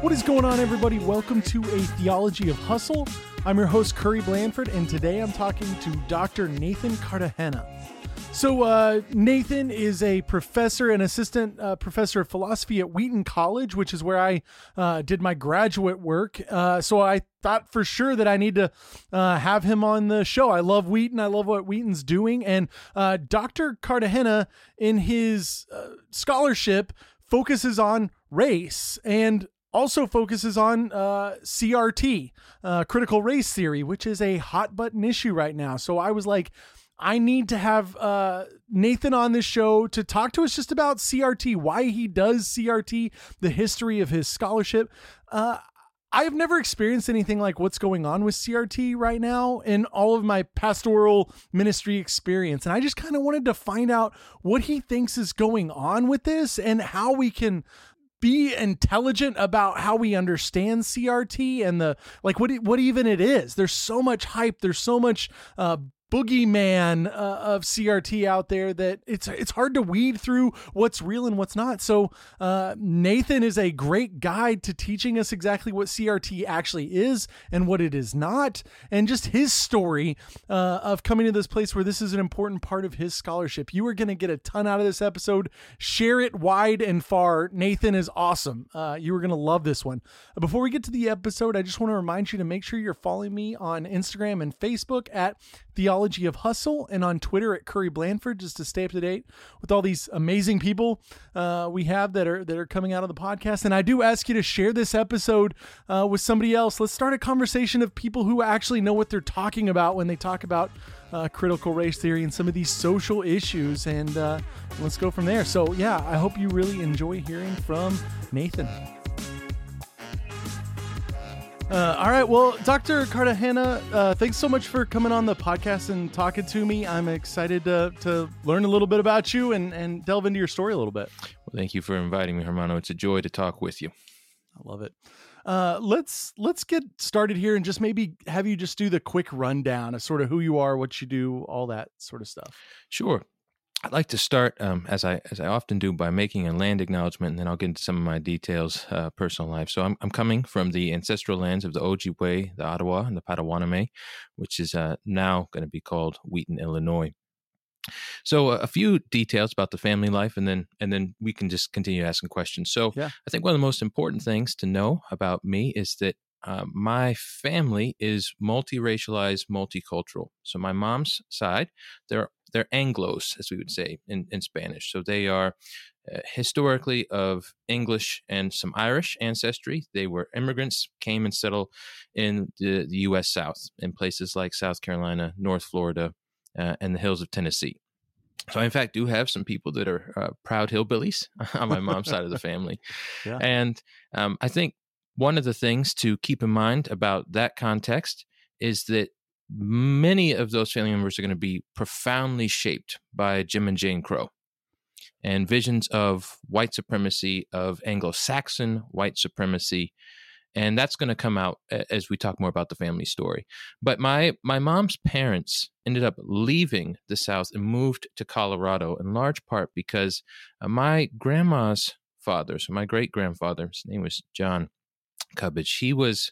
What is going on, everybody? Welcome to a Theology of Hustle. I'm your host, Curry Blandford, and today I'm talking to Dr. Nathan Cartagena. So Nathan is a professor and assistant professor of philosophy at Wheaton College, which is where I did my graduate work. So I thought for sure that I need to have him on the show. I love Wheaton. I love what Wheaton's doing. And Dr. Cartagena, in his scholarship, focuses on race and also focuses on CRT, critical race theory, which is a hot button issue right now. So I was like, I need to have Nathan on this show to talk to us just about CRT, why he does CRT, the history of his scholarship. I have never experienced anything like what's going on with CRT right now in all of my pastoral ministry experience. And I just kind of wanted to find out what he thinks is going on with this and how we can be intelligent about how we understand CRT and what even it is. There's so much hype. There's so much boogeyman of CRT out there that it's hard to weed through what's real and what's not. So Nathan is a great guide to teaching us exactly what CRT actually is and what it is not, and just his story of coming to this place where this is an important part of his scholarship. You are going to get a ton out of this episode. Share it wide and far. Nathan is awesome. You are going to love this one. Before we get to the episode, I just want to remind you to make sure you're following me on Instagram and Facebook at Theology of Hustle, and on Twitter at Curry Blandford, just to stay up to date with all these amazing people we have that are coming out of the podcast. And I do ask you to share this episode with somebody else. Let's start a conversation of people who actually know what they're talking about when they talk about critical race theory and some of these social issues, and let's go from there. So yeah, I hope you really enjoy hearing from Nathan. All right. Well, Dr. Cartagena, thanks so much for coming on the podcast and talking to me. I'm excited to learn a little bit about you and delve into your story a little bit. Well, thank you for inviting me, Hermano. It's a joy to talk with you. I love it. Let's get started here and just maybe have you just do the quick rundown of sort of who you are, what you do, all that sort of stuff. Sure. I'd like to start, as I often do, by making a land acknowledgement, and then I'll get into some of my details, personal life. So I'm coming from the ancestral lands of the Ojibwe, the Ottawa, and the Potawatomi, which is now going to be called Wheaton, Illinois. So a few details about the family life, and then we can just continue asking questions. So yeah. I think one of the most important things to know about me is that my family is multiracialized, multicultural. So my mom's side, they're Anglos, as we would say in Spanish. So they are historically of English and some Irish ancestry. They were immigrants, came and settled in the U.S. South, in places like South Carolina, North Florida, and the hills of Tennessee. So I, in fact, do have some people that are proud hillbillies on my mom's side of the family. Yeah. And I think one of the things to keep in mind about that context is that many of those family members are going to be profoundly shaped by Jim and Jane Crow and visions of white supremacy, of Anglo-Saxon white supremacy. And that's going to come out as we talk more about the family story. But my mom's parents ended up leaving the South and moved to Colorado, in large part because my grandma's father, so my great-grandfather, his name was John Cubbage, he was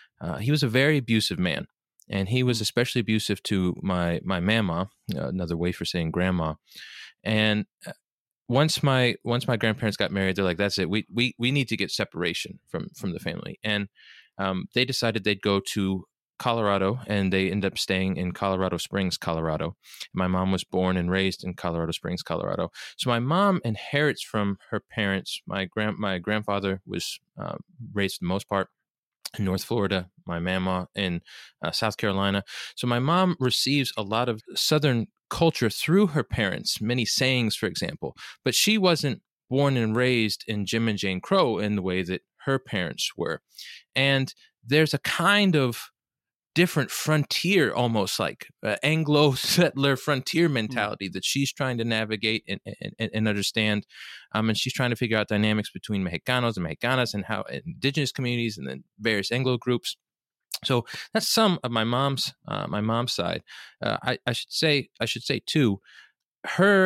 a very abusive man. And he was especially abusive to my mama, another way for saying grandma. And once my grandparents got married, they're like, that's it. We need to get separation from the family. And they decided they'd go to Colorado, and they ended up staying in Colorado Springs, Colorado. My mom was born and raised in Colorado Springs, Colorado. So my mom inherits from her parents. My grandfather was raised for the most part in North Florida, my mama in South Carolina. So my mom receives a lot of Southern culture through her parents, many sayings, for example. But she wasn't born and raised in Jim and Jane Crow in the way that her parents were. And there's a kind of different frontier, almost like Anglo-settler frontier mentality that she's trying to navigate and understand. And she's trying to figure out dynamics between Mexicanos and Mexicanas and how indigenous communities and then various Anglo groups. So that's some of my mom's side. I should say too, her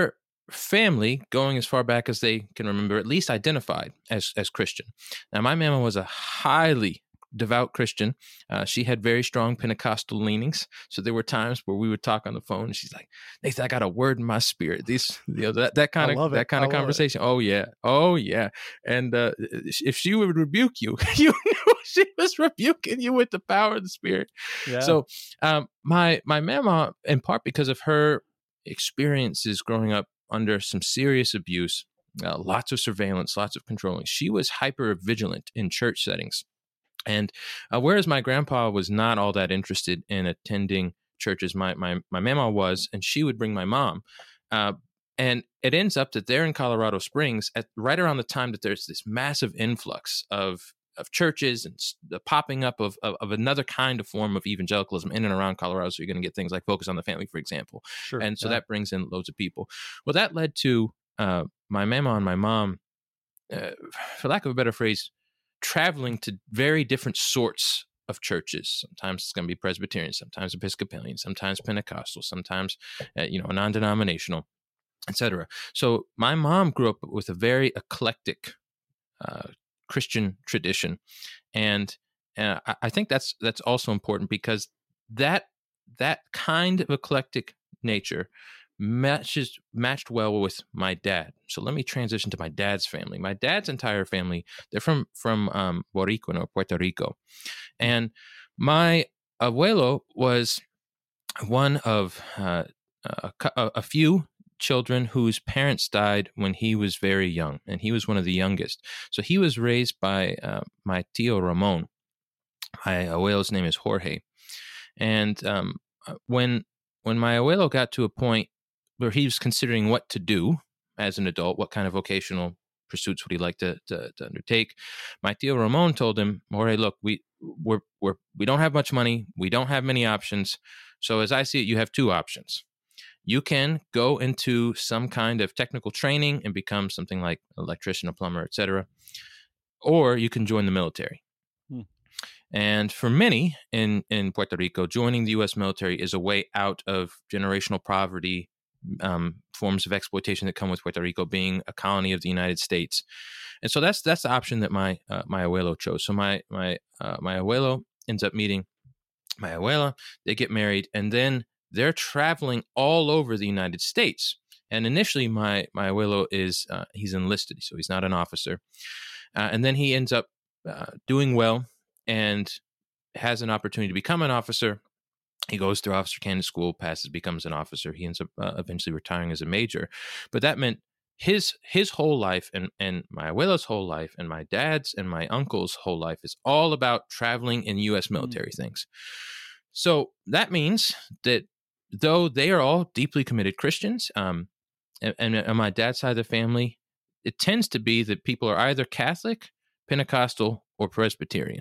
family, going as far back as they can remember, at least identified as Christian. Now, my mama was a highly devout Christian. She had very strong Pentecostal leanings. So there were times where we would talk on the phone, and she's like, "Nathan, I got a word in my spirit." That kind of conversation. Oh yeah. And if she would rebuke you, you knew she was rebuking you with the power of the Spirit. Yeah. So my mama, in part because of her experiences growing up under some serious abuse, lots of surveillance, lots of controlling, she was hyper vigilant in church settings. And whereas my grandpa was not all that interested in attending churches, my mama was, and she would bring my mom. And it ends up that they're in Colorado Springs at right around the time that there's this massive influx of churches and the popping up of another kind of form of evangelicalism in and around Colorado. So you're going to get things like Focus on the Family, for example. Sure, and so that brings in loads of people. Well, that led to my mama and my mom, for lack of a better phrase, traveling to very different sorts of churches. Sometimes it's going to be Presbyterian, sometimes Episcopalian, sometimes Pentecostal, sometimes non-denominational, etc. So my mom grew up with a very eclectic Christian tradition, and I think that's also important because that kind of eclectic nature matched well with my dad. So let me transition to my dad's family. My dad's entire family, they're from Boricua, or Puerto Rico. And my abuelo was one of a few children whose parents died when he was very young, and he was one of the youngest. So he was raised by my tío Ramon. My abuelo's name is Jorge. And when my abuelo got to a point where he was considering what to do as an adult, what kind of vocational pursuits would he like to undertake, my tío Ramon told him, "Jorge, look, we don't have much money, we don't have many options. So as I see it, you have two options. You can go into some kind of technical training and become something like an electrician, a plumber, etc., or you can join the military." And for many in Puerto Rico, joining the U.S. military is a way out of generational poverty, forms of exploitation that come with Puerto Rico being a colony of the United States. And so that's the option that my abuelo chose. So my abuelo ends up meeting my abuela. They get married, and then they're traveling all over the United States. And initially, my abuelo is he's enlisted, so he's not an officer. And then he ends up doing well and has an opportunity to become an officer. He goes through officer candidate school, passes, becomes an officer. He ends up eventually retiring as a major. But that meant his whole life and my abuela's whole life and my dad's and my uncle's whole life is all about traveling in U.S. military things. So that means that though they are all deeply committed Christians, and on my dad's side of the family, it tends to be that people are either Catholic, Pentecostal, or Presbyterian.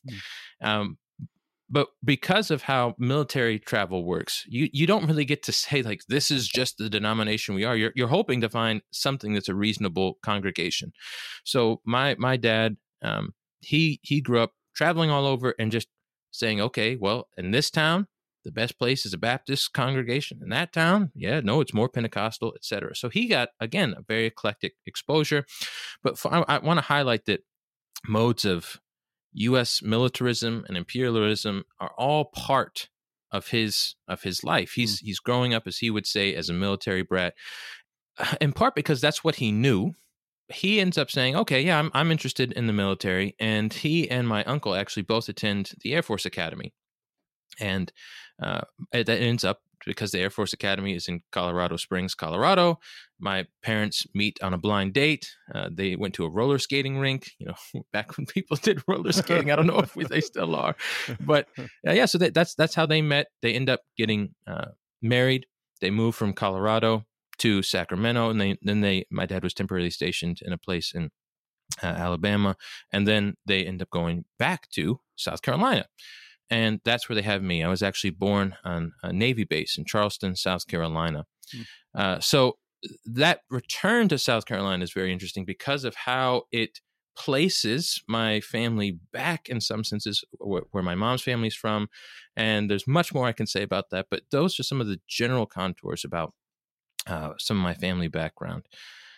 But because of how military travel works, you don't really get to say, like, this is just the denomination we are. You're hoping to find something that's a reasonable congregation. So my dad, he grew up traveling all over and just saying, okay, well, in this town, the best place is a Baptist congregation. In that town, it's more Pentecostal, etc. So he got, again, a very eclectic exposure. But I want to highlight that modes of U.S. militarism and imperialism are all part of his life. He's growing up, as he would say, as a military brat, in part because that's what he knew. He ends up saying, okay, yeah, I'm interested in the military. And he and my uncle actually both attend the Air Force Academy. And that ends up, because the Air Force Academy is in Colorado Springs, Colorado, my parents meet on a blind date. They went to a roller skating rink, back when people did roller skating. I don't know if they still are. But so that's how they met. They end up getting married. They moved from Colorado to Sacramento, and my dad was temporarily stationed in a place in Alabama, and then they end up going back to South Carolina. And that's where they have me. I was actually born on a Navy base in Charleston, South Carolina. So that return to South Carolina is very interesting because of how it places my family back in some senses where my mom's family is from. And there's much more I can say about that. But those are some of the general contours about some of my family background.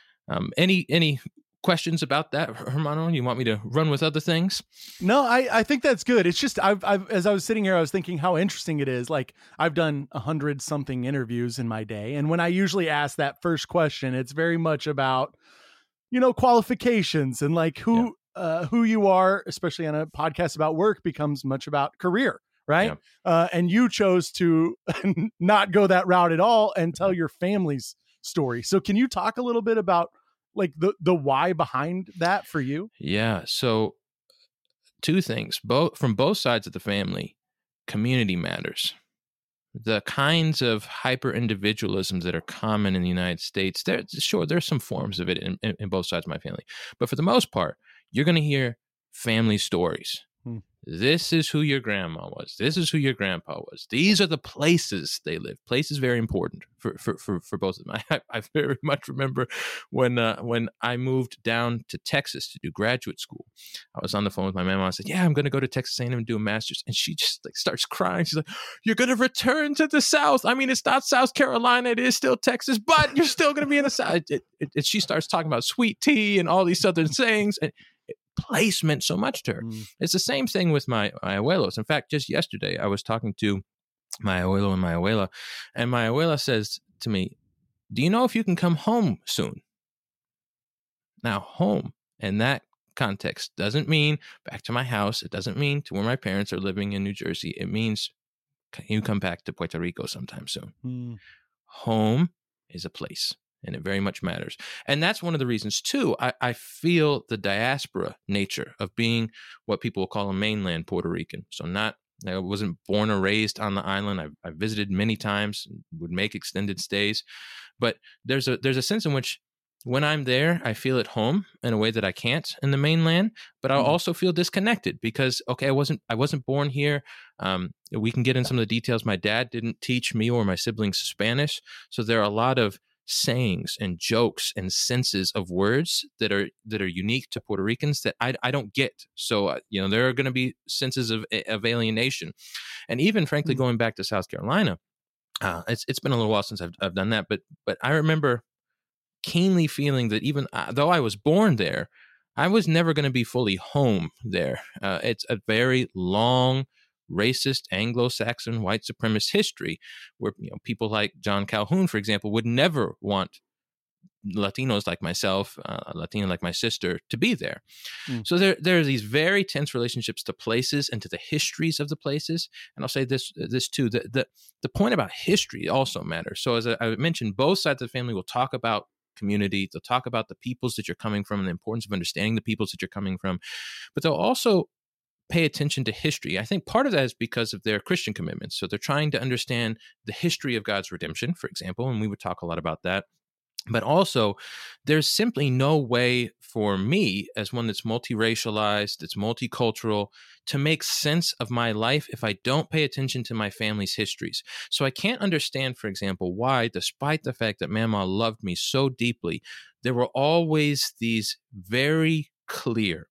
Any questions about that, Hermano? You want me to run with other things? No, I think that's good. It's just I've as I was sitting here, I was thinking how interesting it is. Like I've done 100-something interviews in my day, and when I usually ask that first question, it's very much about qualifications and like who you are, especially on a podcast about work, becomes much about career, right? And you chose to not go that route at all and tell your family's story. So can you talk a little bit about like the why behind that for you? Yeah. So two things, from both sides of the family, community matters. The kinds of hyper individualisms that are common in the United States, there's some forms of it in both sides of my family. But for the most part, you're going to hear family stories. This is who your grandma was. This is who your grandpa was. These are the places they lived. Place is very important for both of them. I very much remember when I moved down to Texas to do graduate school. I was on the phone with my mom. I said, "Yeah, I'm going to go to Texas A&M and do a master's." And she just like starts crying. She's like, "You're going to return to the South. I mean, it's not South Carolina. It is still Texas, but you're still going to be in the South." She starts talking about sweet tea and all these Southern sayings. And place meant so much to her. It's the same thing with my abuelos. In fact, just yesterday, I was talking to my abuelo and my abuela, and my abuela says to me, "Do you know if you can come home soon?" Now, home in that context doesn't mean back to my house. It doesn't mean to where my parents are living in New Jersey. It means, can you come back to Puerto Rico sometime soon? Home is a place. And it very much matters. And that's one of the reasons, too, I feel the diaspora nature of being what people will call a mainland Puerto Rican. So I wasn't born or raised on the island. I visited many times, would make extended stays. But there's a sense in which when I'm there, I feel at home in a way that I can't in the mainland. But I also feel disconnected because, okay, I wasn't born here. We can get in some of the details. My dad didn't teach me or my siblings Spanish. So there are a lot of sayings and jokes and senses of words that are unique to Puerto Ricans that I don't get. So there are going to be senses of alienation, and even frankly going back to South Carolina, it's been a little while since I've done that, but I remember keenly feeling that even though I was born there, I was never going to be fully home there. It's a very long, racist, Anglo-Saxon, white supremacist history where people like John Calhoun, for example, would never want Latinos like myself, Latina like my sister, to be there. So there are these very tense relationships to places and to the histories of the places. And I'll say this too, the point about history also matters. So as I mentioned, both sides of the family will talk about community. They'll talk about the peoples that you're coming from and the importance of understanding the peoples that you're coming from. But they'll also pay attention to history. I think part of that is because of their Christian commitments. So they're trying to understand the history of God's redemption, for example, and we would talk a lot about that. But also, there's simply no way for me, as one that's multiracialized, that's multicultural, to make sense of my life if I don't pay attention to my family's histories. So I can't understand, for example, why, despite the fact that Mama loved me so deeply, there were always these very clear,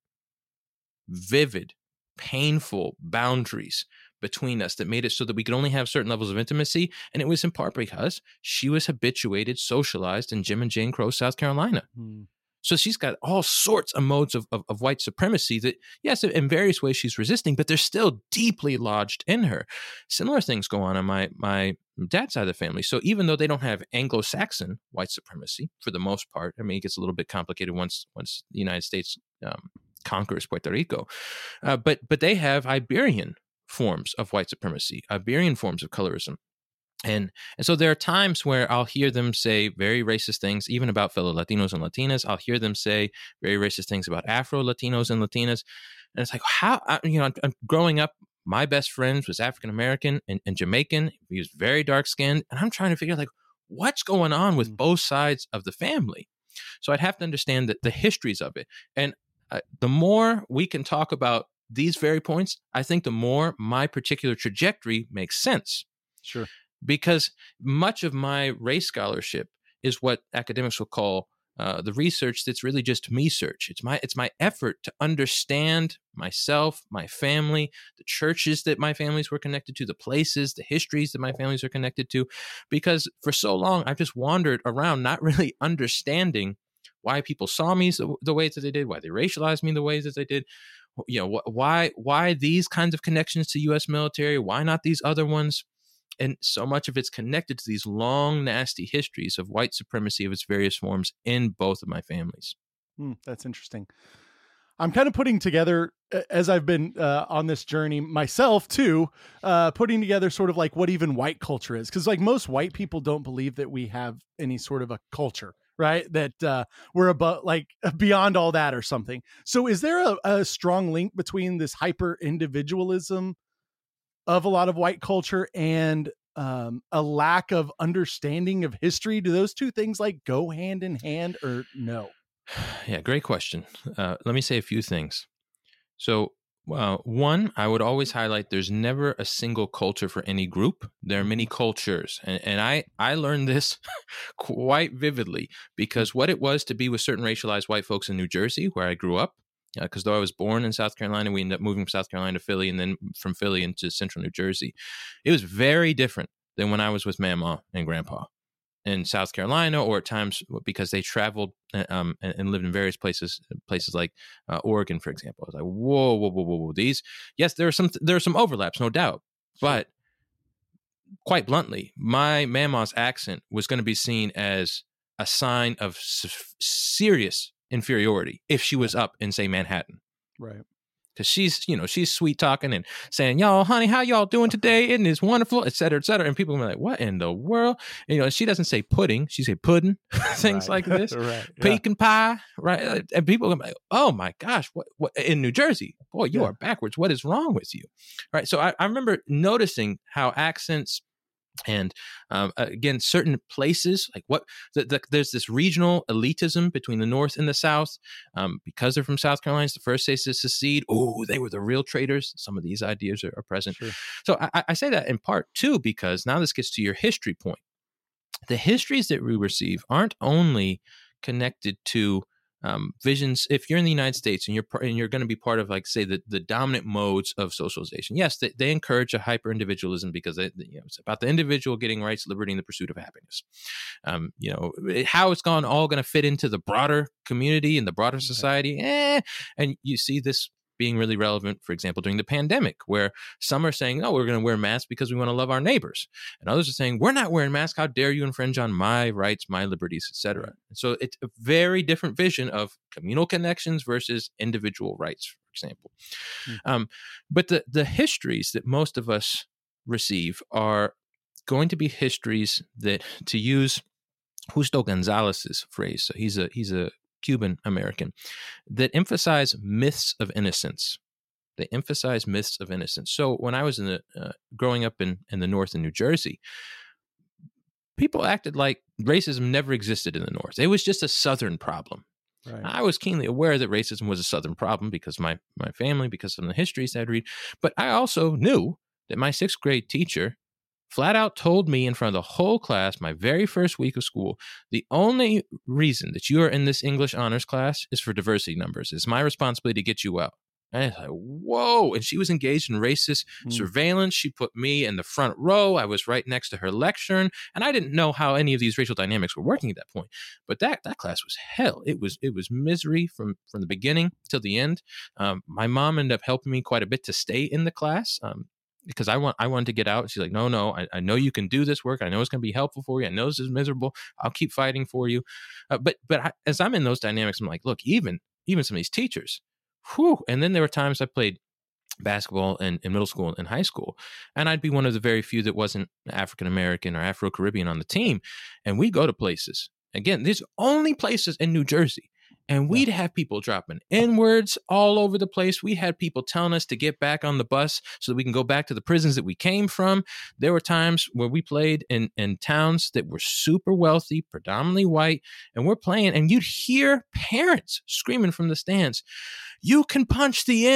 vivid, painful boundaries between us that made it so that we could only have certain levels of intimacy. And it was in part because she was habituated, socialized in Jim and Jane Crow, South Carolina. So she's got all sorts of modes of white supremacy that, yes, in various ways she's resisting, but they're still deeply lodged in her. Similar things go on my dad's side of the family. So even though they don't have Anglo-Saxon white supremacy for the most part, I mean, it gets a little bit complicated once the United States conquers Puerto Rico, but they have Iberian forms of white supremacy, Iberian forms of colorism. And so there are times where I'll hear them say very racist things, even about fellow Latinos and Latinas. I'll hear them say very racist things about Afro-Latinos and Latinas. And it's like, how, I'm growing up, my best friend was African-American and Jamaican. He was very dark-skinned. And I'm trying to figure out, like, what's going on with both sides of the family? So I'd have to understand the histories of it. And the more we can talk about these very points, I think the more my particular trajectory makes sense. Sure. Because much of my race scholarship is what academics will call the research that's really just me search. It's my effort to understand myself, my family, the churches that my families were connected to, the places, the histories that my families are connected to, because for so long I've just wandered around not really understanding why people saw me the ways that they did, why they racialized me the ways that they did. Why these kinds of connections to U.S. military? Why not these other ones? And so much of it's connected to these long, nasty histories of white supremacy of its various forms in both of my families. That's interesting. I'm kind of putting together, as I've been on this journey myself too, putting together sort of like what even white culture is. Because like most white people don't believe that we have any sort of a culture, right? That we're above, like beyond all that or something. So is there a strong link between this hyper individualism of a lot of white culture and a lack of understanding of history? Do those two things like go hand in hand or no? Yeah, great question. Let me say a few things. So one, I would always highlight there's never a single culture for any group. There are many cultures. And I learned this quite vividly because what it was to be with certain racialized white folks in New Jersey, where I grew up, because though I was born in South Carolina, we ended up moving from South Carolina to Philly and then from Philly into central New Jersey. It was very different than when I was with Mama and Grandpa in South Carolina, or at times because they traveled and lived in various places like Oregon, for example. I was like, whoa. These, yes, there are some overlaps, no doubt. But quite bluntly, my Mama's accent was going to be seen as a sign of serious inferiority if she was up in, say, Manhattan. Right. Because she's sweet talking and saying, y'all, honey, how y'all doing today? Isn't it wonderful? Et cetera, et cetera. And people are like, what in the world? And, she doesn't say pudding. She say pudding, things like this. Right. Pecan pie, right? And people are like, oh my gosh, what in New Jersey? Boy, you are backwards. What is wrong with you? Right. So I remember noticing how accents and again, certain places like there's this regional elitism between the North and the South because they're from South Carolina. It's the first states to secede. Oh, they were the real traitors. Some of these ideas are present. Sure. So I say that in part too because now this gets to your history point. The histories that we receive aren't only connected to visions. If you're in the United States and you're going to be part of, like, say, the dominant modes of socialization, yes, they encourage a hyper individualism because it's about the individual getting rights, liberty, and the pursuit of happiness. How it's all going to fit into the broader community and the broader society, and you see this being really relevant, for example, during the pandemic, where some are saying, oh, we're going to wear masks because we want to love our neighbors. And others are saying, we're not wearing masks. How dare you infringe on my rights, my liberties, etc. So it's a very different vision of communal connections versus individual rights, for example. Mm-hmm. But the histories that most of us receive are going to be histories that, to use Justo Gonzalez's phrase, so he's a Cuban American, that emphasize myths of innocence. They emphasize myths of innocence. So when I was growing up in the North in New Jersey, people acted like racism never existed in the North. It was just a Southern problem. Right. I was keenly aware that racism was a Southern problem because my family, because of the histories I'd read. But I also knew that my sixth grade teacher flat out told me in front of the whole class, my very first week of school, the only reason that you are in this English honors class is for diversity numbers. It's my responsibility to get you out. And I was like, whoa. And she was engaged in racist surveillance. She put me in the front row. I was right next to her lectern. And I didn't know how any of these racial dynamics were working at that point. But that class was hell. It was misery from the beginning till the end. My mom ended up helping me quite a bit to stay in the class. Because I wanted to get out. She's like, no, I know you can do this work. I know it's going to be helpful for you. I know this is miserable. I'll keep fighting for you. But as I'm in those dynamics, I'm like, look, even some of these teachers, whew. And then there were times I played basketball in middle school and high school, and I'd be one of the very few that wasn't African-American or Afro-Caribbean on the team. And we'd go to places. Again, there's only places in New Jersey. And we'd have people dropping N-words all over the place. We had people telling us to get back on the bus so that we can go back to the prisons that we came from. There were times where we played in towns that were super wealthy, predominantly white, and we're playing, and you'd hear parents screaming from the stands, you can punch the N's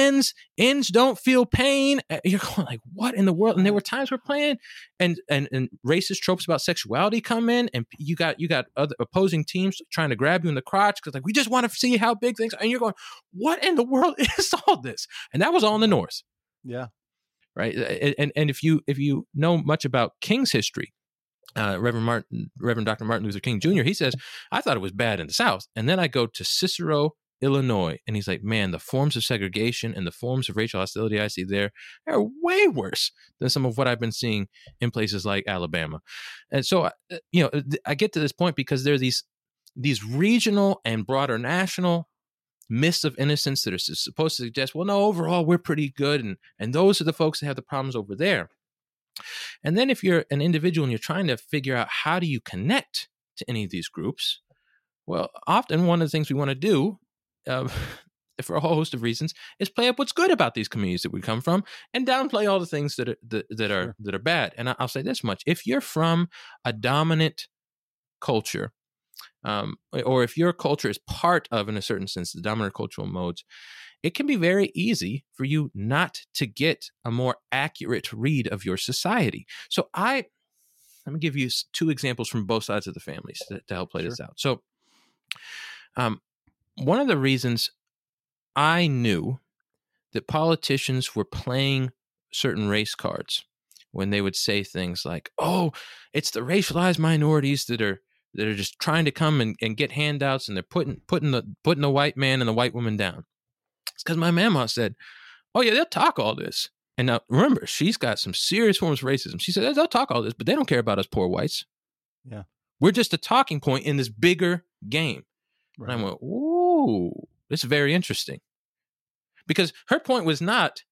ends don't feel pain. You're going like, what in the world? And there were times we're playing and racist tropes about sexuality come in, and you got other opposing teams trying to grab you in the crotch because like, we just want to see how big things are. And you're going, what in the world is all this? And that was all in the North. Yeah. Right. And if you know much about King's history, Reverend Dr. Martin Luther King Jr., he says, I thought it was bad in the South. And then I go to Cicero, Illinois, and he's like, man, the forms of segregation and the forms of racial hostility I see there are way worse than some of what I've been seeing in places like Alabama. And so, I get to this point because there are these regional and broader national myths of innocence that are supposed to suggest, well, no, overall, we're pretty good. And those are the folks that have the problems over there. And then if you're an individual and you're trying to figure out how do you connect to any of these groups, well, often one of the things we want to do, for a whole host of reasons, is play up what's good about these communities that we come from and downplay all the things that are bad. And I'll say this much: if you're from a dominant culture, or if your culture is part of, in a certain sense, the dominant cultural modes, it can be very easy for you not to get a more accurate read of your society. So let me give you two examples from both sides of the families to help play this out. So one of the reasons I knew that politicians were playing certain race cards when they would say things like, oh, it's the racialized minorities that are just trying to come and get handouts, and they're putting the white man and the white woman down. It's because my mama said, oh, yeah, they'll talk all this. And now, remember, she's got some serious forms of racism. She said, they'll talk all this, but they don't care about us poor whites. Yeah. We're just a talking point in this bigger game. Right. And I went, ooh, this is very interesting. Because her point was not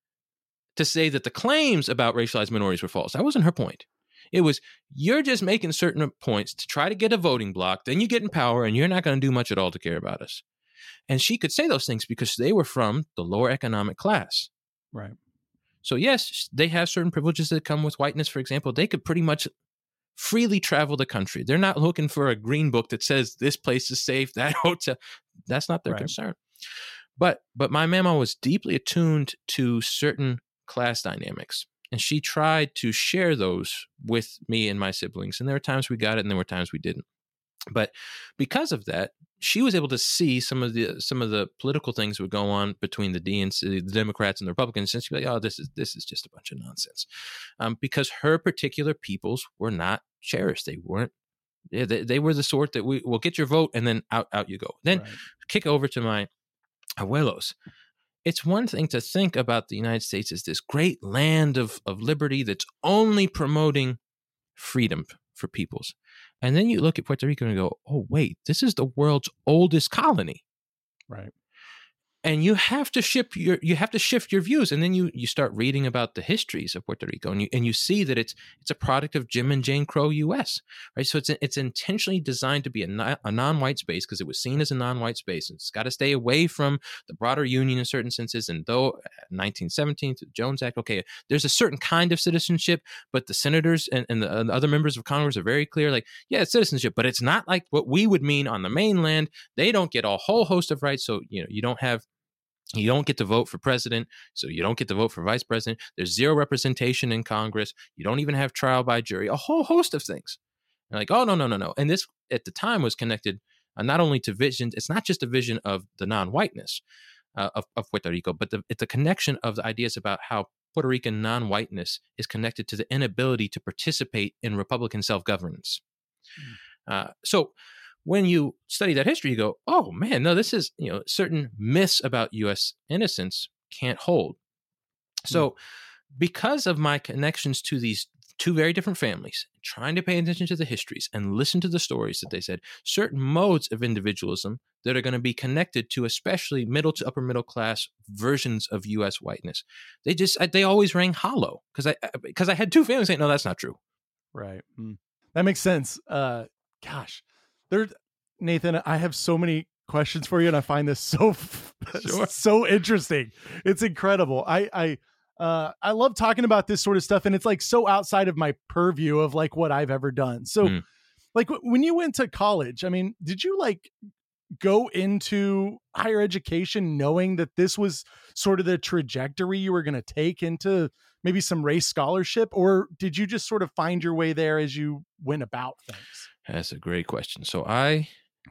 to say that the claims about racialized minorities were false. That wasn't her point. It was, you're just making certain points to try to get a voting block, then you get in power, and you're not going to do much at all to care about us. And she could say those things because they were from the lower economic class. Right. So yes, they have certain privileges that come with whiteness. For example, they could pretty much freely travel the country. They're not looking for a green book that says this place is safe, that hotel. That's not their concern. But my mama was deeply attuned to certain class dynamics, and she tried to share those with me and my siblings. And there were times we got it, and there were times we didn't. But because of that, she was able to see some of the political things that would go on between the DNC, the Democrats and the Republicans, and she'd be like, "Oh, this is just a bunch of nonsense," because her particular peoples were not cherished. They weren't. They were the sort that we will get your vote and then out you go. Then kick over to my abuelos. It's one thing to think about the United States as this great land of liberty that's only promoting freedom for peoples. And then you look at Puerto Rico and go, oh, wait, this is the world's oldest colony. Right. And you have to shift your views. And then you start reading about the histories of Puerto Rico, and you see that it's a product of Jim and Jane Crow U.S., right? So it's intentionally designed to be a non-white space because it was seen as a non-white space. And it's got to stay away from the broader union in certain senses. And though 1917, the Jones Act, okay, there's a certain kind of citizenship, but the senators and the other members of Congress are very clear, like, yeah, it's citizenship, but it's not like what we would mean on the mainland. They don't get a whole host of rights. So, you don't get to vote for president, so you don't get to vote for vice president. There's zero representation in Congress. You don't even have trial by jury, a whole host of things. And like, oh, no. And this, at the time, was connected not only to visions. It's not just a vision of the non-whiteness of Puerto Rico, but it's a connection of the ideas about how Puerto Rican non-whiteness is connected to the inability to participate in Republican self-governance. So when you study that history, you go, oh man, no, this is, certain myths about U.S. innocence can't hold. So because of my connections to these two very different families, trying to pay attention to the histories and listen to the stories that they said, certain modes of individualism that are going to be connected to especially middle to upper middle class versions of U.S. whiteness, they always rang hollow because I had two families saying, no, that's not true. Right. That makes sense. Gosh. Nathan, I have so many questions for you, and I find this so interesting. It's incredible. I love talking about this sort of stuff, and it's like so outside of my purview of like what I've ever done. So like when you went to college, I mean, did you like go into higher education knowing that this was sort of the trajectory you were going to take into maybe some race scholarship, or did you just sort of find your way there as you went about things? That's a great question. So I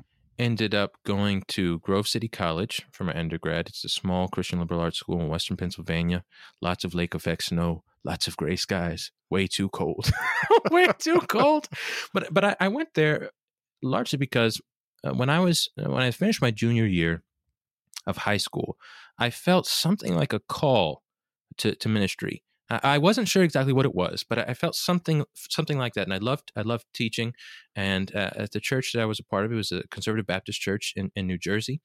ended up going to Grove City College for my undergrad. It's a small Christian liberal arts school in Western Pennsylvania. Lots of lake effect snow, lots of gray skies, way too cold, way too cold. But I went there largely because when I finished my junior year of high school, I felt something like a call to ministry. I wasn't sure exactly what it was, but I felt something like that. And I loved teaching. And at the church that I was a part of, it was a conservative Baptist church in New Jersey.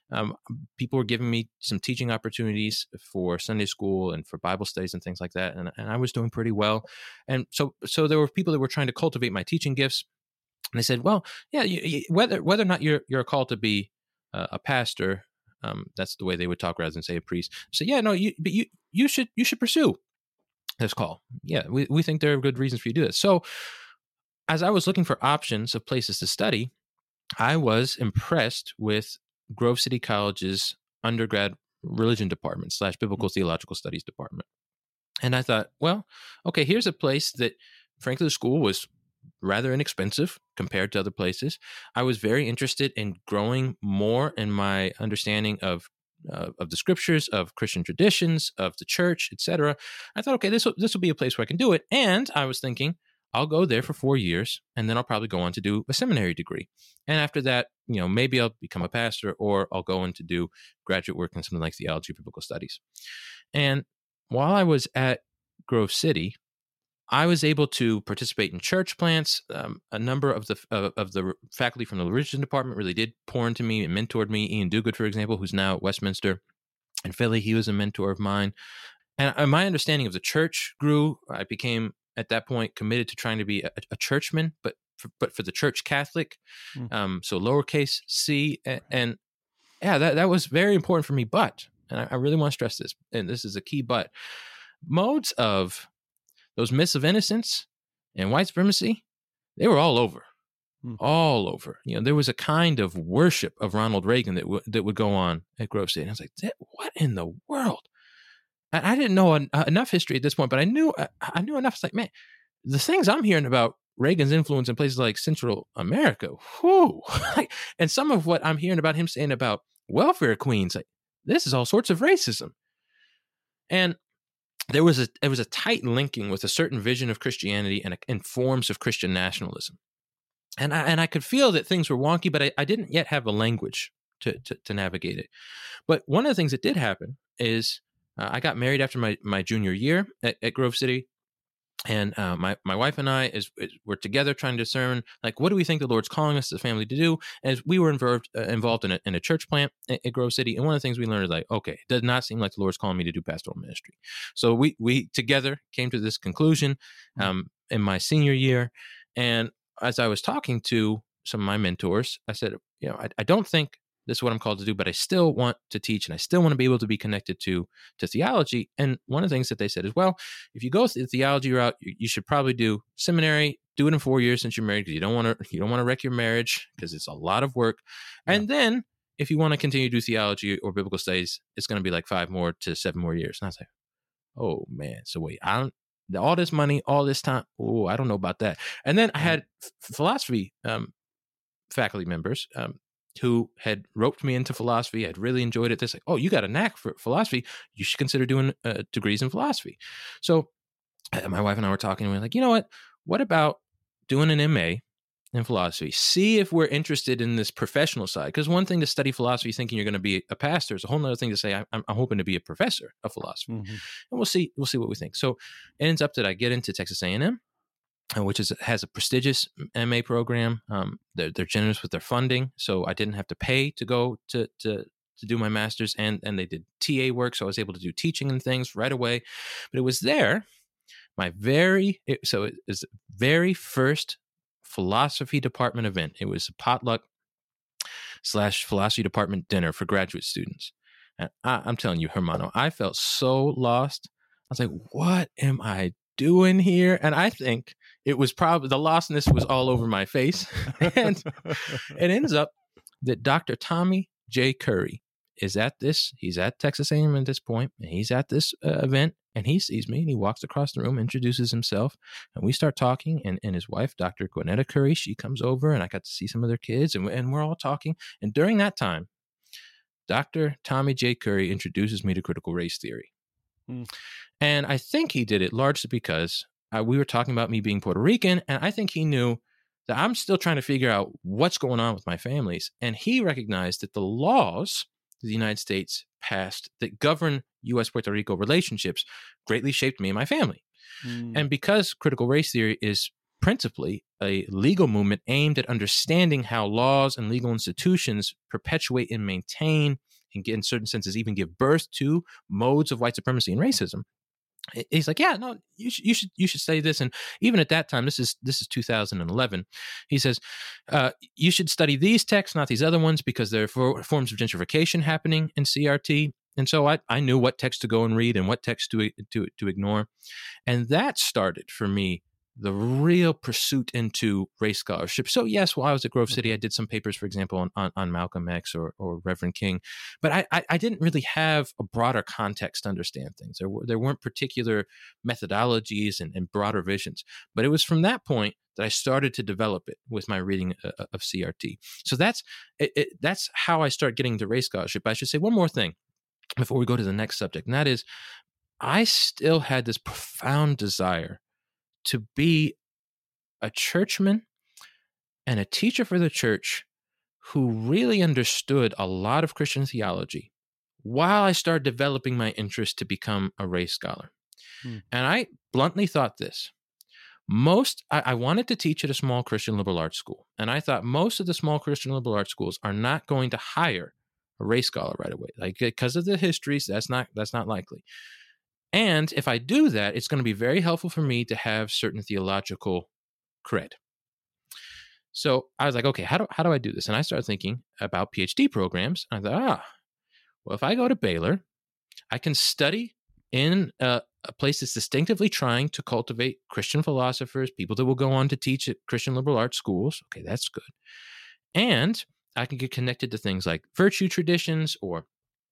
People were giving me some teaching opportunities for Sunday school and for Bible studies and things like that. And I was doing pretty well. And so there were people that were trying to cultivate my teaching gifts. And they said, well, yeah, whether or not you're called to be a pastor, that's the way they would talk rather than say a priest. So yeah, no, you should pursue this call. Yeah, we think there are good reasons for you to do this. So as I was looking for options of places to study, I was impressed with Grove City College's undergrad religion department / biblical theological studies department. And I thought, well, okay, here's a place that, frankly, the school was rather inexpensive compared to other places. I was very interested in growing more in my understanding of the scriptures, of Christian traditions, of the church, etc. I thought, okay, this will be a place where I can do it. And I was thinking, I'll go there for 4 years, and then I'll probably go on to do a seminary degree. And after that, maybe I'll become a pastor, or I'll go on to do graduate work in something like theology or biblical studies. And while I was at Grove City, I was able to participate in church plants. A number of the faculty from the religion department really did pour into me and mentored me. Ian Duguid, for example, who's now at Westminster in Philly, he was a mentor of mine. And my understanding of the church grew. I became, at that point, committed to trying to be a churchman, but for the Church Catholic, so lowercase c. And yeah, that was very important for me. But, and I really want to stress this, and this is a key but, modes of those myths of innocence and white supremacy, they were all over. All over. There was a kind of worship of Ronald Reagan that would go on at Grove City. And I was like, what in the world? I didn't know enough history at this point, but I knew enough. It's like, man, the things I'm hearing about Reagan's influence in places like Central America, whoo, and some of what I'm hearing about him saying about welfare queens, like, this is all sorts of racism. And there was a tight linking with a certain vision of Christianity and forms of Christian nationalism. And I could feel that things were wonky, but I didn't yet have a language to navigate it. But one of the things that did happen is I got married after my junior year at Grove City. And my wife and I were together trying to discern, like, what do we think the Lord's calling us as a family to do? As we were involved in a church plant at Grove City. And one of the things we learned is like, okay, it does not seem like the Lord's calling me to do pastoral ministry. So we together came to this conclusion in my senior year. And as I was talking to some of my mentors, I said, I don't think this is what I'm called to do, but I still want to teach, and I still want to be able to be connected to theology. And one of the things that they said is, well, if you go the theology route, you should probably do seminary, do it in 4 years since you're married, because you don't want to wreck your marriage, because it's a lot of work. Yeah. And then if you want to continue to do theology or biblical studies, it's going to be like 5 more to 7 more years. And I was like, oh man, so wait, all this money, all this time, oh, I don't know about that. And then I had philosophy faculty members who had roped me into philosophy. I'd really enjoyed it. They're like, oh, you got a knack for philosophy. You should consider doing degrees in philosophy. So my wife and I were talking, and we were like, you know what? What about doing an MA in philosophy? See if we're interested in this professional side. Because one thing to study philosophy thinking you're going to be a pastor is a whole other thing to say, I'm hoping to be a professor of philosophy. Mm-hmm. And we'll see what we think. So it ends up that I get into Texas A&M, which has a prestigious MA program. They're generous with their funding, so I didn't have to pay to go to do my master's, and they did TA work, so I was able to do teaching and things right away. But it was there, it was very first philosophy department event. It was a potluck / philosophy department dinner for graduate students. And I'm telling you, Hermano, I felt so lost. I was like, what am I doing here? And I think it was probably the lostness was all over my face. And it ends up that Dr. Tommy J. Curry is at this. He's at Texas A&M at this point, and he's at this event, and he sees me, and he walks across the room, introduces himself, and we start talking. And his wife, Dr. Gwinnetta Curry, she comes over, and I got to see some of their kids, and we're all talking. And during that time, Dr. Tommy J. Curry introduces me to critical race theory. And I think he did it largely because we were talking about me being Puerto Rican, and I think he knew that I'm still trying to figure out what's going on with my families. And he recognized that the laws the United States passed that govern U.S.-Puerto Rico relationships greatly shaped me and my family. And because critical race theory is principally a legal movement aimed at understanding how laws and legal institutions perpetuate and maintain and, in certain senses, even give birth to modes of white supremacy and racism, he's like, yeah, no, you should study this. And even at that time, this is 2011. He says, you should study these texts, not these other ones, because there are forms of gentrification happening in CRT. And so I knew what text to go and read and what text to ignore. And that started for me the real pursuit into race scholarship. So yes, while I was at Grove City, I did some papers, for example, on Malcolm X or Reverend King, but I didn't really have a broader context to understand things. There weren't particular methodologies and broader visions. But it was from that point that I started to develop it with my reading of CRT. So that's how I started getting to race scholarship. I should say one more thing before we go to the next subject, and that is I still had this profound desire to be a churchman and a teacher for the church who really understood a lot of Christian theology while I started developing my interest to become a race scholar. And I bluntly thought this. I wanted to teach at a small Christian liberal arts school. And I thought most of the small Christian liberal arts schools are not going to hire a race scholar right away. Like, because of the histories, that's not likely. And if I do that, it's going to be very helpful for me to have certain theological cred. So I was like, okay, how do I do this? And I started thinking about PhD programs. And I thought, well, if I go to Baylor, I can study in a place that's distinctively trying to cultivate Christian philosophers, people that will go on to teach at Christian liberal arts schools. Okay, that's good. And I can get connected to things like virtue traditions or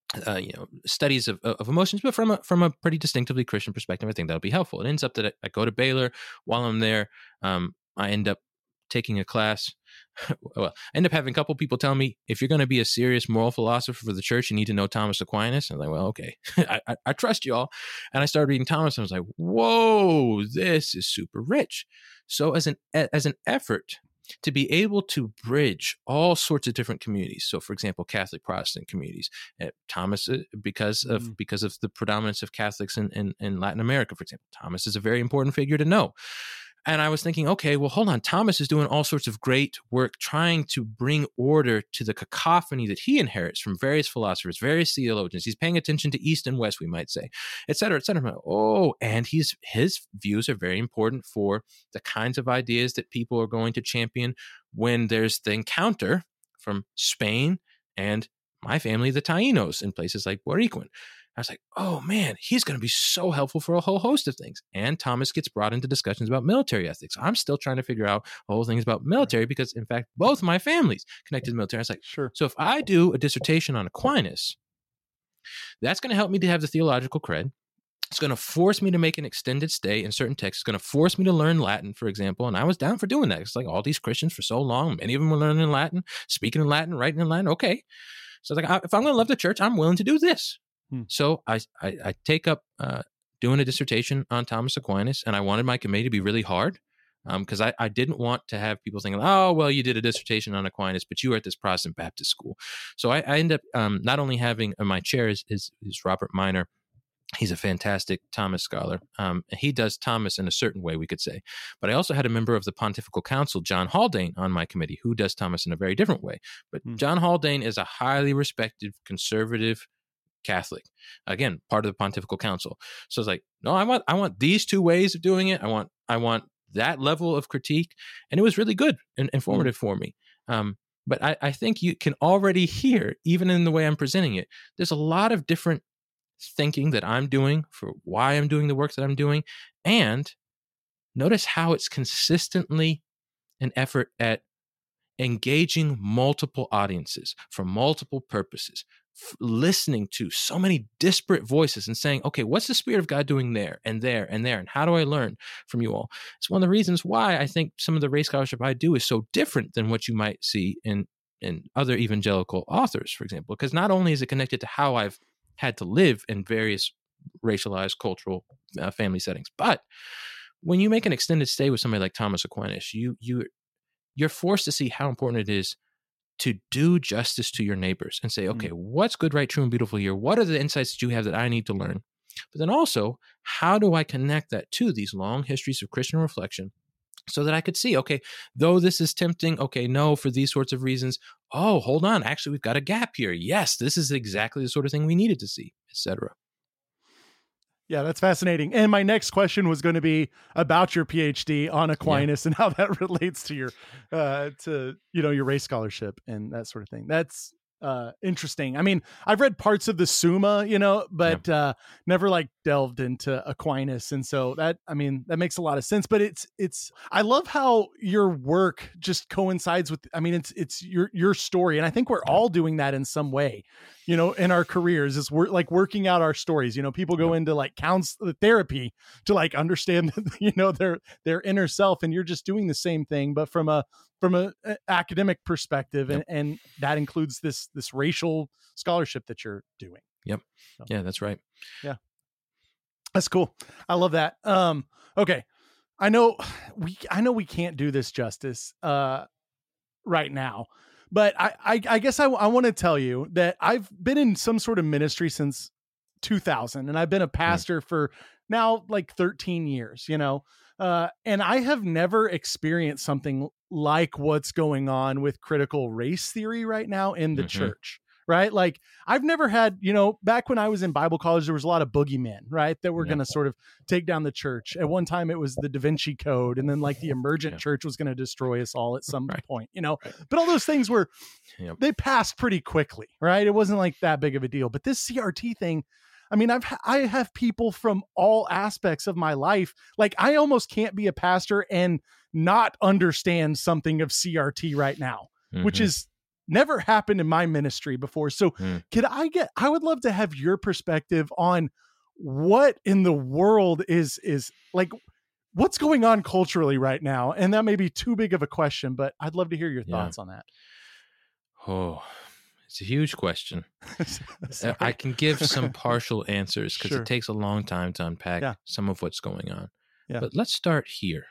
studies of emotions, but from a pretty distinctively Christian perspective. I think that'll be helpful. It ends up that I go to Baylor. While I'm there, I end up taking a class. Well, I end up having a couple people tell me, if you're going to be a serious moral philosopher for the church, you need to know Thomas Aquinas. And I'm like, well, okay, I trust y'all. And I started reading Thomas, and I was like, whoa, this is super rich. So as an effort to be able to bridge all sorts of different communities. So, for example, Catholic Protestant communities. Thomas, because of the predominance of Catholics in Latin America, for example, Thomas is a very important figure to know. And I was thinking, okay, well, hold on. Thomas is doing all sorts of great work trying to bring order to the cacophony that he inherits from various philosophers, various theologians. He's paying attention to East and West, we might say, et cetera, et cetera. Oh, and his views are very important for the kinds of ideas that people are going to champion when there's the encounter from Spain and my family, the Taínos, in places like Boricuan. I was like, oh man, he's going to be so helpful for a whole host of things. And Thomas gets brought into discussions about military ethics. I'm still trying to figure out whole things about military because, in fact, both my families connected to the military. I was like, sure. So if I do a dissertation on Aquinas, that's going to help me to have the theological cred. It's going to force me to make an extended stay in certain texts. It's going to force me to learn Latin, for example. And I was down for doing that. It's like all these Christians for so long, many of them were learning Latin, speaking in Latin, writing in Latin. Okay. So it's like, if I'm going to love the church, I'm willing to do this. So I take up doing a dissertation on Thomas Aquinas, and I wanted my committee to be really hard because I didn't want to have people thinking, oh, well, you did a dissertation on Aquinas, but you were at this Protestant Baptist school. So I end up not only having my chair is Robert Miner. He's a fantastic Thomas scholar. He does Thomas in a certain way, we could say. But I also had a member of the Pontifical Council, John Haldane, on my committee, who does Thomas in a very different way. But John Haldane is a highly respected conservative Catholic, again, part of the Pontifical Council. So it's like, no, I want these two ways of doing it. I want that level of critique, and it was really good and informative for me. But I think you can already hear, even in the way I'm presenting it, there's a lot of different thinking that I'm doing for why I'm doing the work that I'm doing, and notice how it's consistently an effort at engaging multiple audiences for multiple purposes, listening to so many disparate voices and saying, okay, what's the Spirit of God doing there and there and there? And how do I learn from you all? It's one of the reasons why I think some of the race scholarship I do is so different than what you might see in other evangelical authors, for example, because not only is it connected to how I've had to live in various racialized cultural family settings, but when you make an extended stay with somebody like Thomas Aquinas, you're forced to see how important it is to do justice to your neighbors and say, okay, what's good, right, true, and beautiful here? What are the insights that you have that I need to learn? But then also, how do I connect that to these long histories of Christian reflection so that I could see, okay, though this is tempting, okay, no, for these sorts of reasons, oh, hold on, actually, we've got a gap here. Yes, this is exactly the sort of thing we needed to see, etc. Yeah, that's fascinating. And my next question was going to be about your PhD on Aquinas and how that relates to your, your race scholarship and that sort of thing. That's interesting. I mean, I've read parts of the Summa, but never like delved into Aquinas. And so that makes a lot of sense, but I love how your work just coincides with, it's your story. And I think we're all doing that in some way, in our careers is we're like working out our stories. People go into like therapy to like understand, their inner self, and you're just doing the same thing, but from a academic perspective. And that includes this racial scholarship that you're doing. Yep. So, yeah, that's right. Yeah. That's cool. I love that. Okay. I know we can't do this justice, right now, but I guess I want to tell you that I've been in some sort of ministry since 2000, and I've been a pastor for now like 13 years, and I have never experienced something like what's going on with critical race theory right now in the church, right? Like I've never had, back when I was in Bible college, there was a lot of boogeymen, right? That were going to sort of take down the church. At one time it was the Da Vinci Code, and then like the emergent church was going to destroy us all at some point, but all those things were, they passed pretty quickly, right? It wasn't like that big of a deal, but this CRT thing, I have people from all aspects of my life. Like I almost can't be a pastor and not understand something of CRT right now, which is never happened in my ministry before. So I would love to have your perspective on what in the world is like, what's going on culturally right now. And that may be too big of a question, but I'd love to hear your thoughts on that. Oh, it's a huge question. I can give some partial answers because it takes a long time to unpack some of what's going on. Yeah. But let's start here.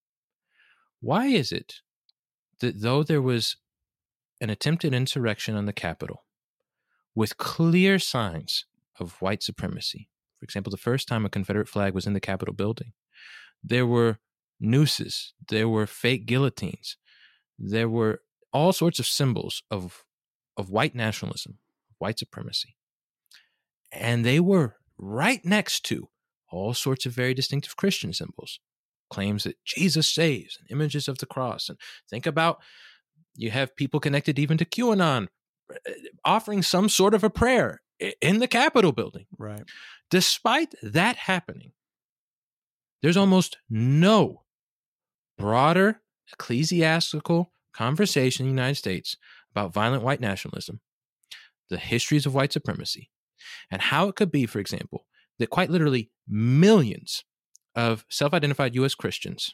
Why is it that though there was an attempted insurrection on the Capitol with clear signs of white supremacy, for example, the first time a Confederate flag was in the Capitol building, there were nooses, there were fake guillotines, there were all sorts of symbols of white nationalism, white supremacy. And they were right next to all sorts of very distinctive Christian symbols, claims that Jesus saves, and images of the cross. And think about, you have people connected even to QAnon offering some sort of a prayer in the Capitol building. Right. Despite that happening, there's almost no broader ecclesiastical conversation in the United States about violent white nationalism, the histories of white supremacy, and how it could be, for example, that quite literally millions of self-identified U.S. Christians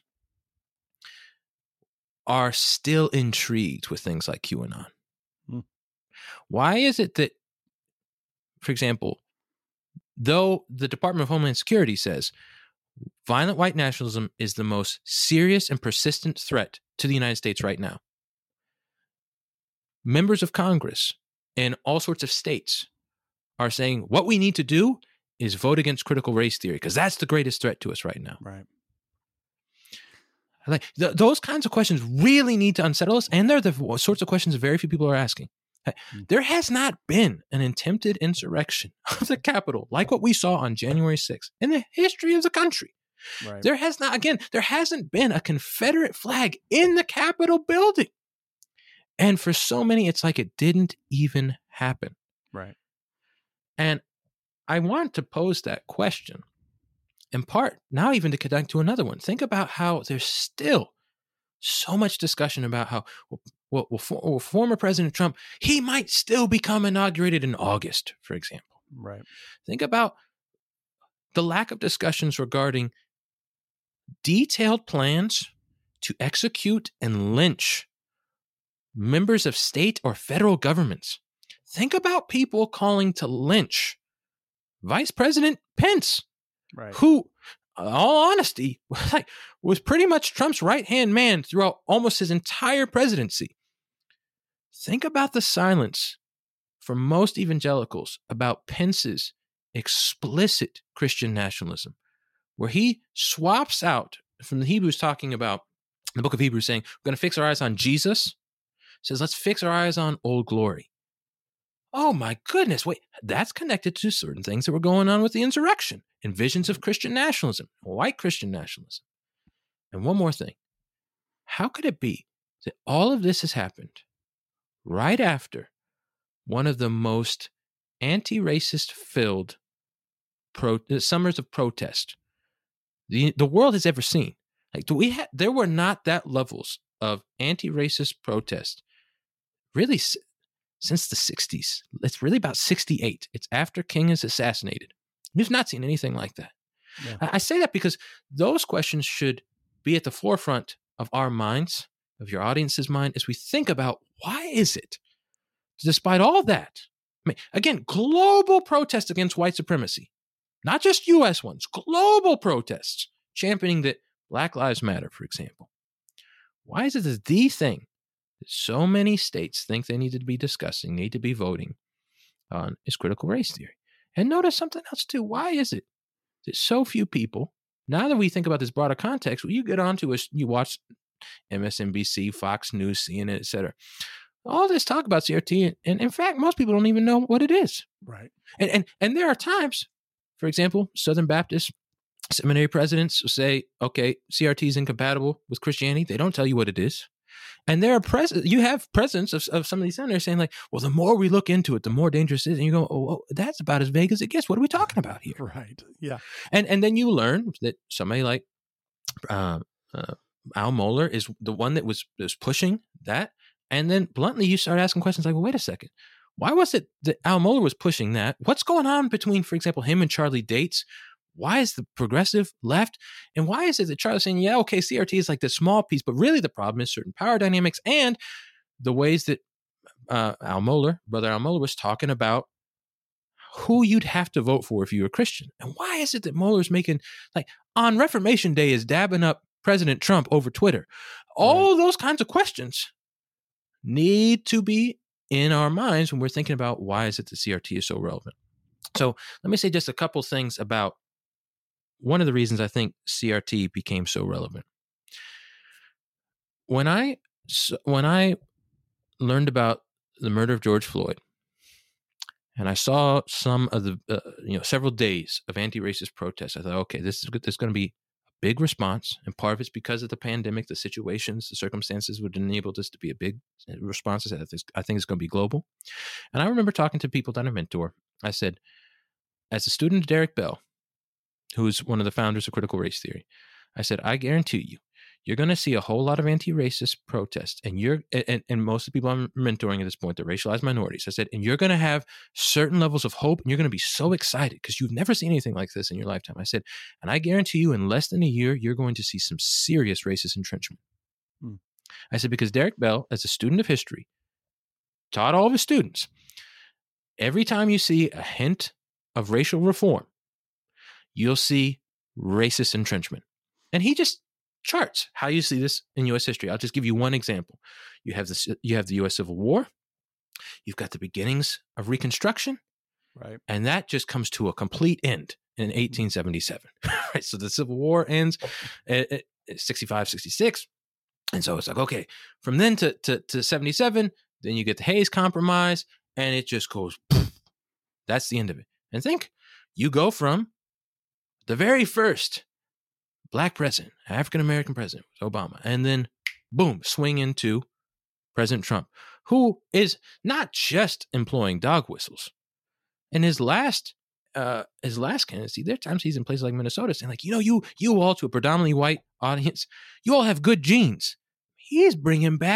are still intrigued with things like QAnon. Why is it that, for example, though the Department of Homeland Security says violent white nationalism is the most serious and persistent threat to the United States right now, members of Congress in all sorts of states are saying what we need to do is vote against critical race theory because that's the greatest threat to us right now. Right. Like those kinds of questions really need to unsettle us, and they're the sorts of questions that very few people are asking. There has not been an attempted insurrection of the Capitol like what we saw on January 6th in the history of the country. Right. There hasn't been a Confederate flag in the Capitol building. And for so many, it's like it didn't even happen. Right. And I want to pose that question in part, now even to connect to another one. Think about how there's still so much discussion about how former President Trump, he might still become inaugurated in August, for example. Right. Think about the lack of discussions regarding detailed plans to execute and lynch members of state or federal governments. Think about people calling to lynch Vice President Pence, Right. who, in all honesty, was pretty much Trump's right-hand man throughout almost his entire presidency. Think about the silence from most evangelicals about Pence's explicit Christian nationalism, where he swaps out from the Hebrews talking about, the book of Hebrews saying, we're going to fix our eyes on Jesus, says, let's fix our eyes on Old Glory. Oh my goodness, wait, that's connected to certain things that were going on with the insurrection and visions of Christian nationalism, white Christian nationalism. And one more thing. How could it be that all of this has happened right after one of the most anti-racist filled summers of protest the world has ever seen? Like, there were not that levels of anti-racist protest really since the 60s. It's really about 68. It's after King is assassinated. We've not seen anything like that. Yeah. I say that because those questions should be at the forefront of our minds, of your audience's mind, as we think about why is it, despite all that, I mean, again, global protests against white supremacy, not just U.S. ones, global protests championing that Black Lives Matter, for example. Why is it that the thing that so many states think they need to be discussing, need to be voting on, is critical race theory? And notice something else too. Why is it that so few people, now that we think about this broader context, you get onto you watch MSNBC, Fox News, CNN, etc. All this talk about CRT, and in fact, most people don't even know what it is. Right. And there are times, for example, Southern Baptist seminary presidents will say, okay, CRT is incompatible with Christianity. They don't tell you what it is. And there are you have presidents of some of these senators saying like, well, the more we look into it, the more dangerous it is. And you go, oh, that's about as vague as it gets. What are we talking about here? Right. Yeah. And then you learn that somebody like Al Mohler is the one that was pushing that. And then bluntly, you start asking questions like, well, wait a second. Why was it that Al Mohler was pushing that? What's going on between, for example, him and Charlie Dates? Why is the progressive left? And why is it that Charlie's saying, yeah, okay, CRT is like this small piece, but really the problem is certain power dynamics and the ways that brother Al Mohler was talking about who you'd have to vote for if you were a Christian. And why is it that Mohler's making, like, on Reformation Day is dabbing up President Trump over Twitter? All those kinds of questions need to be in our minds when we're thinking about why is it that CRT is so relevant. So let me say just a couple things about one of the reasons I think CRT became so relevant. When I learned about the murder of George Floyd, and I saw some of the several days of anti-racist protests, I thought, okay, this is going to be a big response, and part of it's because of the pandemic, the situations, the circumstances would enable this to be a big response. I think it's going to be global. And I remember talking to people that I mentor. I said, as a student of Derek Bell, who's one of the founders of critical race theory, I said, I guarantee you're going to see a whole lot of anti-racist protests, and most of the people I'm mentoring at this point, they're racialized minorities. I said, and you're going to have certain levels of hope, and you're going to be so excited because you've never seen anything like this in your lifetime. I said, and I guarantee you, in less than a year, you're going to see some serious racist entrenchment. I said, because Derek Bell, as a student of history, taught all of his students, every time you see a hint of racial reform, you'll see racist entrenchment. And he just charts how you see this in U.S. history. I'll just give you one example. You have the U.S. Civil War. You've got the beginnings of Reconstruction. Right. And that just comes to a complete end in 1877. Right. So the Civil War ends at 65, 66. And so it's like, okay, from then to 77, then you get the Hayes Compromise, and it just goes, poof. That's the end of it. And think, you go from the very first Black president, African-American president, Obama, and then boom, swing into President Trump, who is not just employing dog whistles. In his last candidacy, there are times he's in places like Minnesota saying, like, you all, to a predominantly white audience, you all have good genes. He is bringing back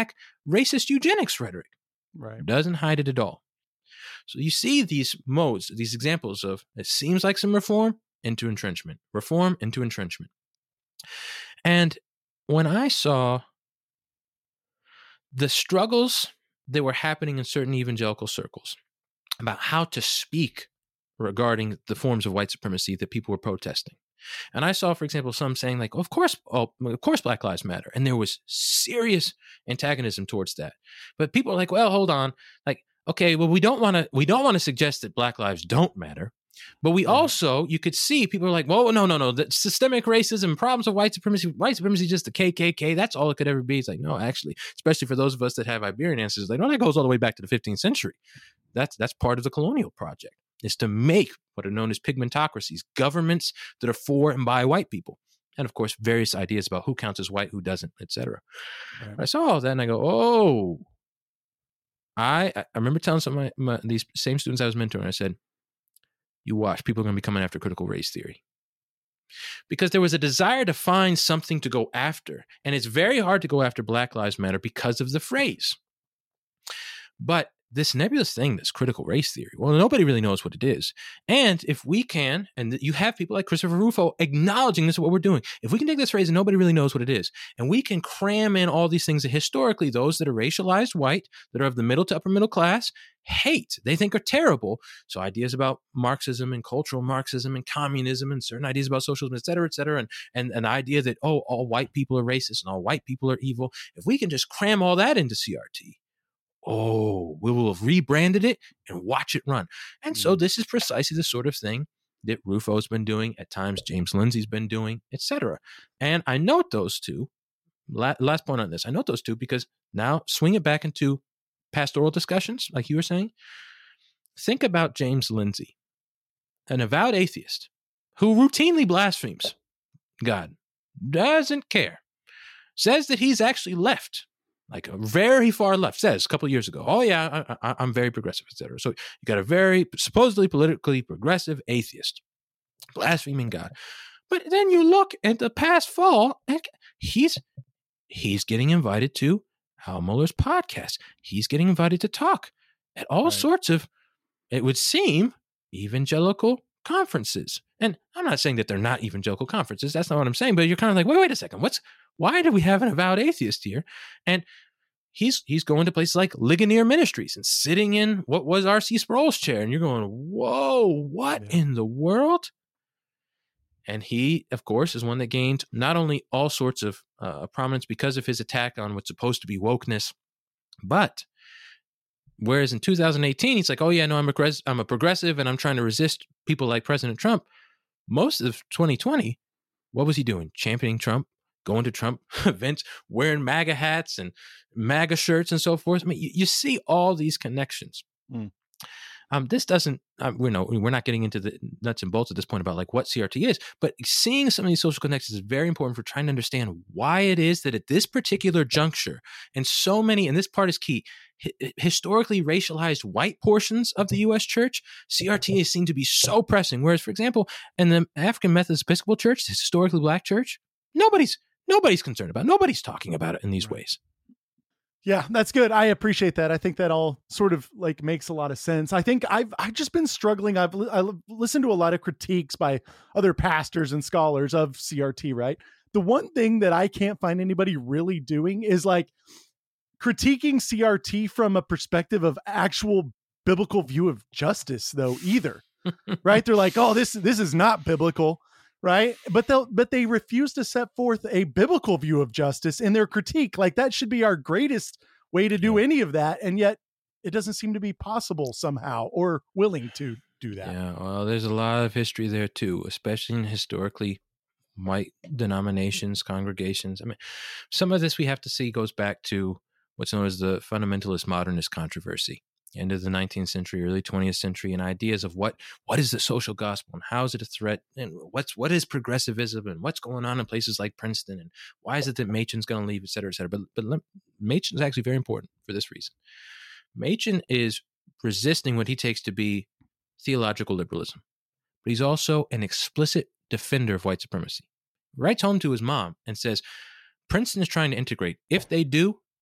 racist eugenics rhetoric. Right. Doesn't hide it at all. So you see these modes, these examples of it seems like some reform into entrenchment, reform into entrenchment. And when I saw the struggles that were happening in certain evangelical circles about how to speak regarding the forms of white supremacy that people were protesting. And I saw, for example, some saying like, of course Black Lives Matter. And there was serious antagonism towards that. But people are like, well, hold on. Like, okay, well, we don't want to suggest that Black lives don't matter. But we also, you could see people are like, whoa, no. The systemic racism, problems of white supremacy is just the KKK. That's all it could ever be. It's like, no, actually, especially for those of us that have Iberian ancestors, like, no, that goes all the way back to the 15th century. That's part of the colonial project, is to make what are known as pigmentocracies, governments that are for and by white people. And of course, various ideas about who counts as white, who doesn't, etc. Right. I saw all that and I go, oh, I remember telling some of these same students I was mentoring, I said, you watch, people are going to be coming after critical race theory. Because there was a desire to find something to go after. And it's very hard to go after Black Lives Matter because of the phrase. But this nebulous thing, this critical race theory, well, nobody really knows what it is. And if we can, and you have people like Christopher Rufo acknowledging this is what we're doing. If we can take this phrase and nobody really knows what it is, and we can cram in all these things that historically those that are racialized white, that are of the middle to upper middle class, hate, they think are terrible. So ideas about Marxism and cultural Marxism and communism and certain ideas about socialism, et cetera, and an idea that, oh, all white people are racist and all white people are evil. If we can just cram all that into CRT, oh, we will have rebranded it and watch it run. And so this is precisely the sort of thing that Rufo's been doing, at times James Lindsay's been doing, etc. And I note those two, last point on this, I note those two because now swing it back into pastoral discussions, like you were saying. Think about James Lindsay, an avowed atheist who routinely blasphemes God, doesn't care, says that he's actually left, like a very far left, says a couple of years ago, oh yeah, I'm very progressive, etc. So you got a very supposedly politically progressive atheist blaspheming God. But then you look at the past fall, and he's getting invited to Hal Muller's podcast. He's getting invited to talk at all sorts of, it would seem, evangelical conferences. And I'm not saying that they're not evangelical conferences. That's not what I'm saying. But you're kind of like, wait a second. Why do we have an avowed atheist here? And he's going to places like Ligonier Ministries and sitting in what was R.C. Sproul's chair. And you're going, whoa, what in the world? And he, of course, is one that gained not only all sorts of prominence because of his attack on what's supposed to be wokeness, but whereas in 2018, he's like, oh yeah, no, I'm a progressive and I'm trying to resist people like President Trump. Most of 2020, what was he doing? Championing Trump, going to Trump events, wearing MAGA hats and MAGA shirts and so forth. I mean, you see all these connections. This doesn't, we're not getting into the nuts and bolts at this point about like what CRT is, but seeing some of these social connections is very important for trying to understand why it is that at this particular juncture, and so many, and this part is key, historically racialized white portions of the U.S. church, CRT is seen to be so pressing. Whereas, for example, in the African Methodist Episcopal Church, the historically black church, nobody's concerned about it. Nobody's talking about it in these ways. Yeah, that's good. I appreciate that. I think that all sort of like makes a lot of sense. I think I've just been struggling. I've listened to a lot of critiques by other pastors and scholars of CRT, right? The one thing that I can't find anybody really doing is like critiquing CRT from a perspective of actual biblical view of justice, though, either. Right? They're like, oh, this is not biblical. Right. But they refuse to set forth a biblical view of justice in their critique. Like that should be our greatest way to do any of that. And yet it doesn't seem to be possible somehow or willing to do that. Yeah. Well, there's a lot of history there too, especially in historically white denominations, congregations. I mean, some of this we have to see goes back to what's known as the fundamentalist modernist controversy. End of the 19th century, early 20th century, and ideas of what is the social gospel and how is it a threat and what is progressivism and what's going on in places like Princeton and why is it that Machen's going to leave, et cetera, et cetera. But Machen is actually very important for this reason. Machen is resisting what he takes to be theological liberalism, but he's also an explicit defender of white supremacy. Writes home to his mom and says, Princeton is trying to integrate. If they do,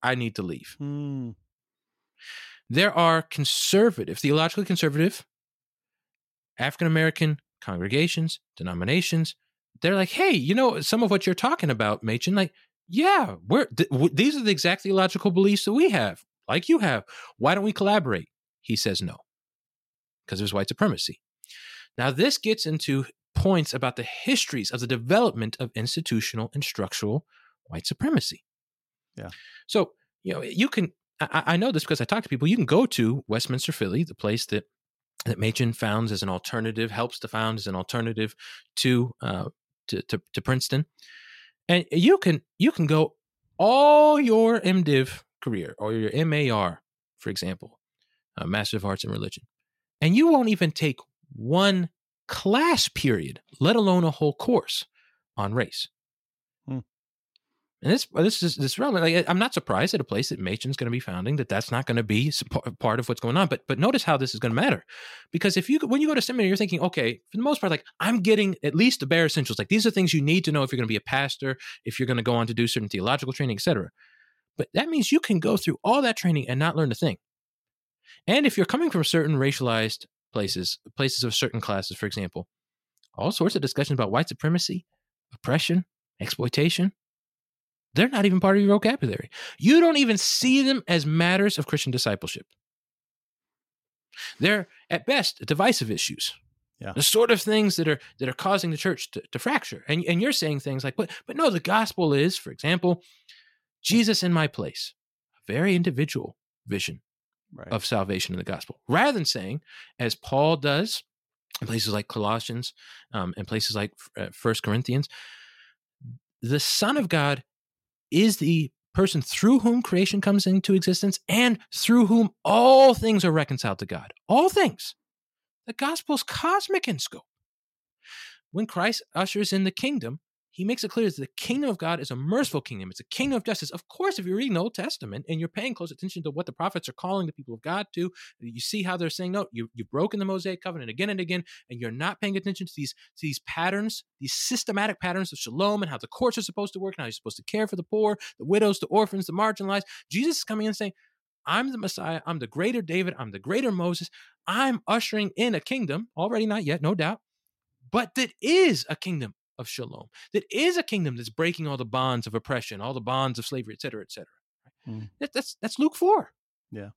I need to leave. Hmm. There are conservative, theologically conservative African-American congregations, denominations. They're like, hey, some of what you're talking about, Machen, like, yeah, these are the exact theological beliefs that we have, like you have. Why don't we collaborate? He says no, because there's white supremacy. Now, this gets into points about the histories of the development of institutional and structural white supremacy. Yeah. So, you can, I know this because I talk to people, you can go to Westminster, Philly, the place that Machen founds as an alternative, helps to found as an alternative to Princeton. And you can go all your MDiv career or your MAR, for example, Master of Arts in Religion, and you won't even take one class period, let alone a whole course on race. And this is relevant. Like, I'm not surprised at a place that Machen's going to be founding that's not going to be part of what's going on. But notice how this is going to matter, because when you go to seminary, you're thinking, okay, for the most part, like, I'm getting at least the bare essentials. Like, these are things you need to know if you're going to be a pastor, if you're going to go on to do certain theological training, etc. But that means you can go through all that training and not learn a thing. And if you're coming from certain racialized places of certain classes, for example, all sorts of discussions about white supremacy, oppression, exploitation, they're not even part of your vocabulary. You don't even see them as matters of Christian discipleship. They're, at best, divisive issues. Yeah. The sort of things that are causing the church to fracture. And you're saying things like, but no, the gospel is, for example, Jesus in my place. A very individual vision of salvation in the gospel. Rather than saying, as Paul does in places like Colossians and places like 1 Corinthians, the Son of God is the person through whom creation comes into existence and through whom all things are reconciled to God. All things. The gospel is cosmic in scope. When Christ ushers in the kingdom, he makes it clear that the kingdom of God is a merciful kingdom. It's a kingdom of justice. Of course, if you're reading the Old Testament and you're paying close attention to what the prophets are calling the people of God to, you see how they're saying, no, you've broken the Mosaic covenant again and again, and you're not paying attention to these patterns, these systematic patterns of shalom and how the courts are supposed to work and how you're supposed to care for the poor, the widows, the orphans, the marginalized. Jesus is coming in and saying, I'm the Messiah. I'm the greater David. I'm the greater Moses. I'm ushering in a kingdom, already not yet, no doubt, but that is a kingdom of shalom, that is a kingdom that's breaking all the bonds of oppression, all the bonds of slavery, et cetera, et cetera. That's Luke 4. Yeah.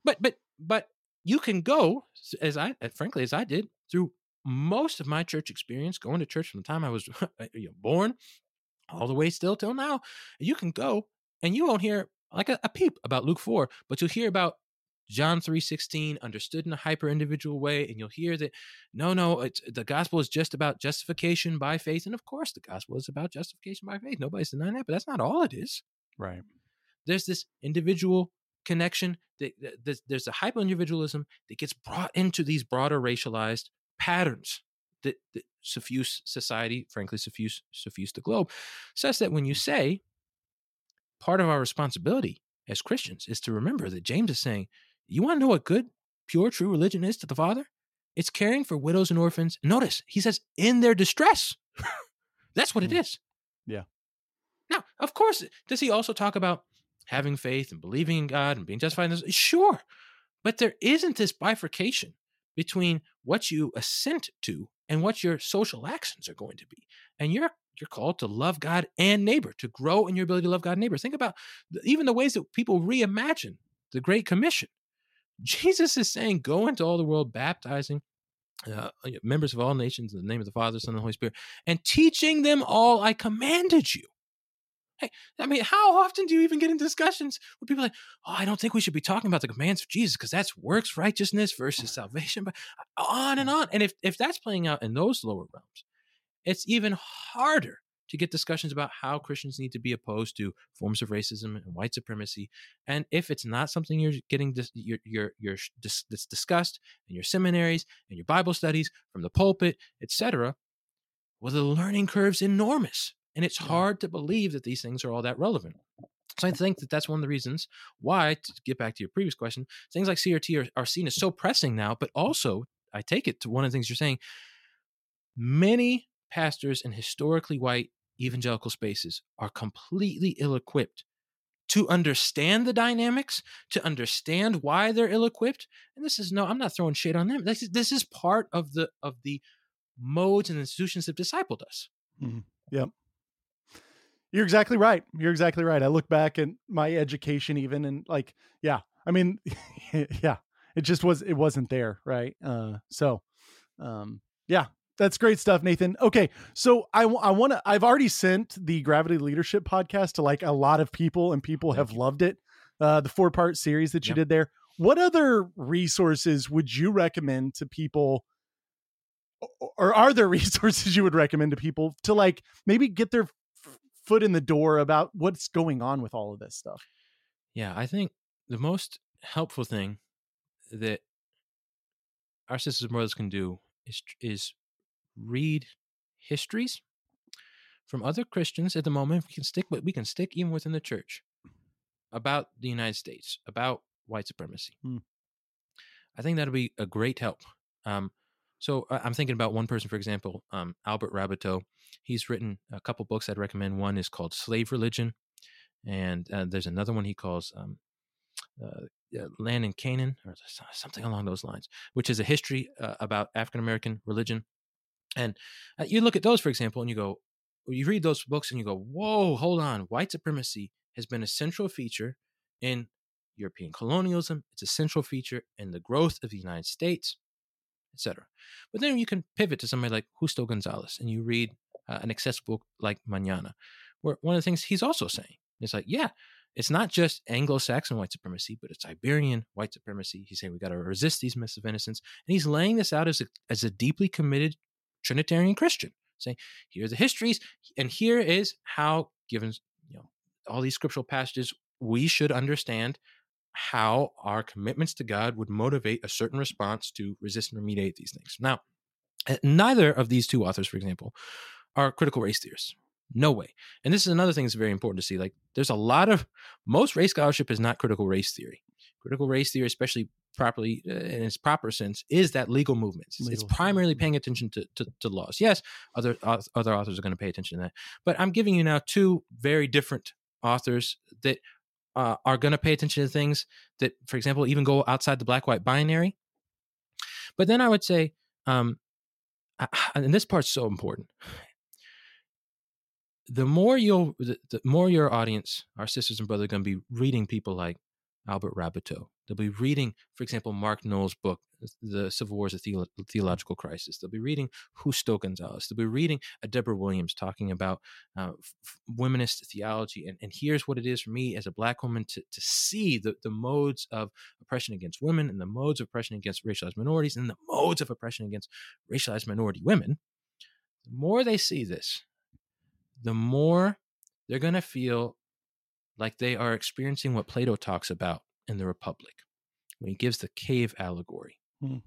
But you can go, as I did, through most of my church experience, going to church from the time I was born all the way still till now. You can go and you won't hear like a peep about Luke 4, but you'll hear about John 3:16 understood in a hyper-individual way, and you'll hear that, no, the gospel is just about justification by faith, and of course the gospel is about justification by faith. Nobody's denying that, but that's not all it is. Right. There's this individual connection, there's a hyper-individualism that gets brought into these broader racialized patterns that suffuse society, frankly, suffuse the globe, such that when you say part of our responsibility as Christians is to remember that James is saying, you want to know what good, pure, true religion is to the Father? It's caring for widows and orphans. Notice, he says, in their distress. That's what it is. Yeah. Now, of course, does he also talk about having faith and believing in God and being justified in this? Sure. But there isn't this bifurcation between what you assent to and what your social actions are going to be. And you're called to love God and neighbor, to grow in your ability to love God and neighbor. Think about even the ways that people reimagine the Great Commission. Jesus is saying, go into all the world, baptizing members of all nations in the name of the Father, Son, and the Holy Spirit, and teaching them all I commanded you. Hey, I mean, how often do you even get in discussions where people are like, oh, I don't think we should be talking about the commands of Jesus because that's works righteousness versus salvation, but on and on. And if that's playing out in those lower realms, it's even harder to get discussions about how Christians need to be opposed to forms of racism and white supremacy. And if it's not something you're getting that's discussed in your seminaries and your Bible studies from the pulpit, etc., well, the learning curve's enormous. And it's hard to believe that these things are all that relevant. So I think that that's one of the reasons why, to get back to your previous question, things like CRT are seen as so pressing now, but also, I take it to one of the things you're saying, many pastors in historically white evangelical spaces are completely ill-equipped to understand the dynamics, to understand why they're ill-equipped. And I'm not throwing shade on them. This is part of the modes and institutions that discipled us. Mm-hmm. Yep. You're exactly right. I look back at my education even, and like, yeah, I mean, yeah, it wasn't there. Right. Yeah, that's great stuff, Nathan. Okay. So I've already sent the Gravity Leadership podcast to like a lot of people, and people have loved it. The 4-part series that you did there. What other resources would you recommend to people, or are there resources you would recommend to people to like maybe get their foot in the door about what's going on with all of this stuff? Yeah, I think the most helpful thing that our sisters and brothers can do is read histories from other Christians at the moment. We can stick even within the church about the United States, about white supremacy. I think that'll be a great help. So I'm thinking about one person, for example, Albert Raboteau. He's written a couple books I'd recommend. One is called Slave Religion, and there's another one he calls Land in Canaan, or something along those lines, which is a history about African-American religion. And you look at those, for example, and you read those books and you go, whoa, hold on. White supremacy has been a central feature in European colonialism. It's a central feature in the growth of the United States, etc. But then you can pivot to somebody like Justo Gonzalez, and you read an accessible book like Mañana, where one of the things he's also saying is like, yeah, it's not just Anglo-Saxon white supremacy, but it's Iberian white supremacy. He's saying we got to resist these myths of innocence, and he's laying this out as a deeply committed Trinitarian Christian, saying here are the histories, and here is how, given all these scriptural passages, we should understand how our commitments to God would motivate a certain response to resist and remediate these things. Now, neither of these two authors, for example, are critical race theorists. No way. And this is another thing that's very important to see. Like, there's most race scholarship is not critical race theory. Critical race theory, especially properly in its proper sense, is that legal movement. It's primarily paying attention to laws. Yes, other authors are going to pay attention to that. But I'm giving you now two very different authors that are going to pay attention to things that, for example, even go outside the black-white binary. But then I would say, and this part's so important, the more your audience, our sisters and brothers, are going to be reading people like Albert Raboteau. They'll be reading, for example, Mark Noll's book, The Civil Wars of Theological Crisis. They'll be reading Justo Gonzalez. They'll be reading Deborah Williams talking about womanist theology. And here's what it is for me as a black woman to see the modes of oppression against women, and the modes of oppression against racialized minorities, and the modes of oppression against racialized minority women. The more they see this, the more they're going to feel like they are experiencing what Plato talks about in the Republic, when he gives the cave allegory. And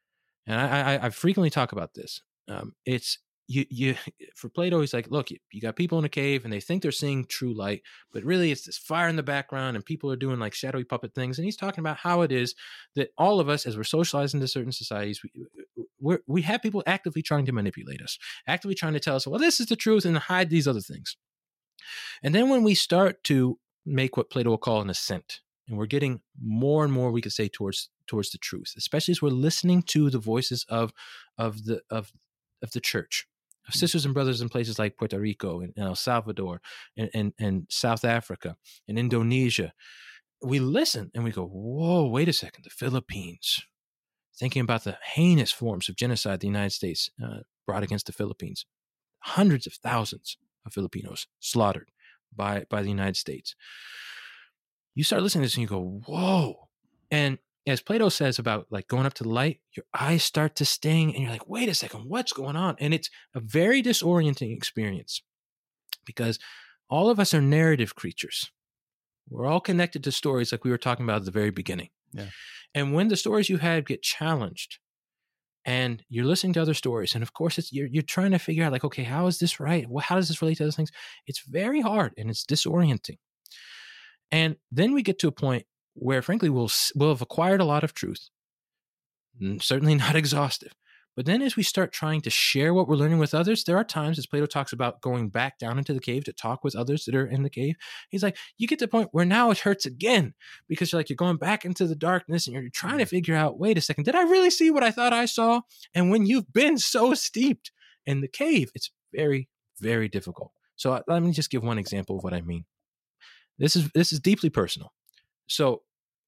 I frequently talk about this. It's you for Plato, he's like, look, you got people in a cave and they think they're seeing true light, but really it's this fire in the background and people are doing like shadowy puppet things. And he's talking about how it is that all of us, as we're socialized into certain societies, we have people actively trying to manipulate us, actively trying to tell us, well, this is the truth, and hide these other things. And then when we start to make what Plato will call an ascent, and we're getting more and more, we could say, towards the truth, especially as we're listening to the voices of the church, of sisters and brothers in places like Puerto Rico and El Salvador and South Africa and Indonesia. We listen and we go, whoa, wait a second, the Philippines. Thinking about the heinous forms of genocide the United States brought against the Philippines. Hundreds of thousands of Filipinos slaughtered by the United States. You start listening to this and you go, whoa. And as Plato says about like going up to the light, your eyes start to sting and you're like, wait a second, what's going on? And it's a very disorienting experience because all of us are narrative creatures. We're all connected to stories like we were talking about at the very beginning. Yeah. And when the stories you had get challenged and you're listening to other stories, and of course you're trying to figure out like, okay, how is this right? How does this relate to other things? It's very hard and it's disorienting. And then we get to a point where, frankly, we'll have acquired a lot of truth, certainly not exhaustive, But then as we start trying to share what we're learning with others, there are times, as Plato talks about, going back down into the cave to talk with others that are in the cave. He's like, you get to the point where now it hurts again because you're going back into the darkness and you're trying to figure out, wait a second, did I really see what I thought I saw? And when you've been so steeped in the cave, it's very, very difficult. So let me just give one example of what I mean. This is deeply personal. So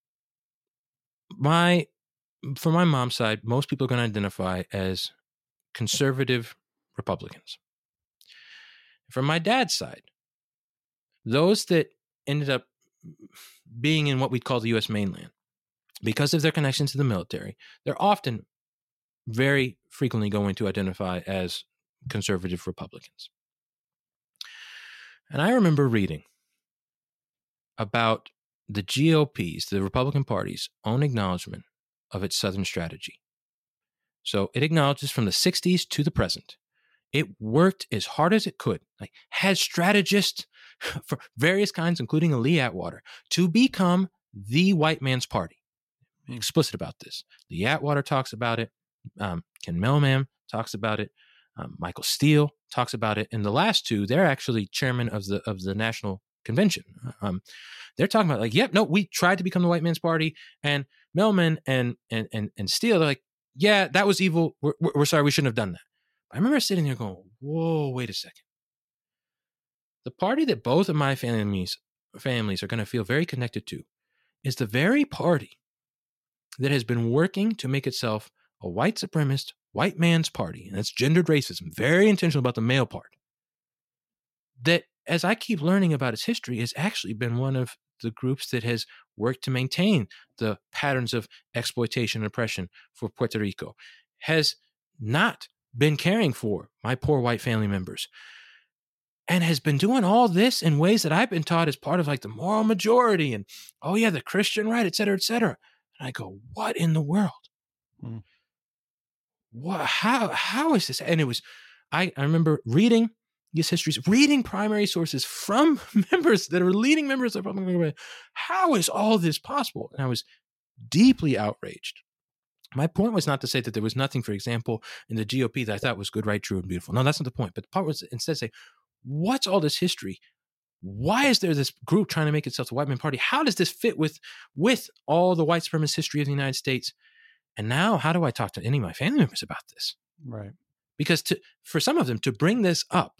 from my mom's side, most people are going to identify as conservative Republicans. From my dad's side, those that ended up being in what we'd call the U.S. mainland, because of their connection to the military, they're often very frequently going to identify as conservative Republicans. And I remember reading about the GOP's, the Republican Party's own acknowledgement of its Southern strategy. So it acknowledges from the 60s to the present, it worked as hard as it could, had strategists for various kinds, including Lee Atwater, to become the white man's party. Explicit about this. Lee Atwater talks about it. Ken Mellman talks about it. Michael Steele talks about it. And the last two, they're actually chairman of the National Convention. They're talking about we tried to become the white man's party, and Mellman and Steele, they're like, yeah, that was evil. We're sorry, we shouldn't have done that. I remember sitting there going, whoa, wait a second. The party that both of my families are going to feel very connected to is the very party that has been working to make itself a white supremacist, white man's party, and that's gendered racism, very intentional about the male part, that, as I keep learning about its history, has actually been one of the groups that has worked to maintain the patterns of exploitation and oppression for Puerto Rico, has not been caring for my poor white family members, and has been doing all this in ways that I've been taught as part of the moral majority and, oh yeah, the Christian right, et cetera, et cetera. And I go, what in the world? What? How is this? And it was, I remember reading these histories, reading primary sources from members that are leading members of the Republican Party. How is all this possible? And I was deeply outraged. My point was not to say that there was nothing, for example, in the GOP that I thought was good, right, true, and beautiful. No, that's not the point. But the part was instead say, what's all this history? Why is there this group trying to make itself the white man party? How does this fit with all the white supremacist history of the United States? And now, how do I talk to any of my family members about this? Right. Because for some of them, to bring this up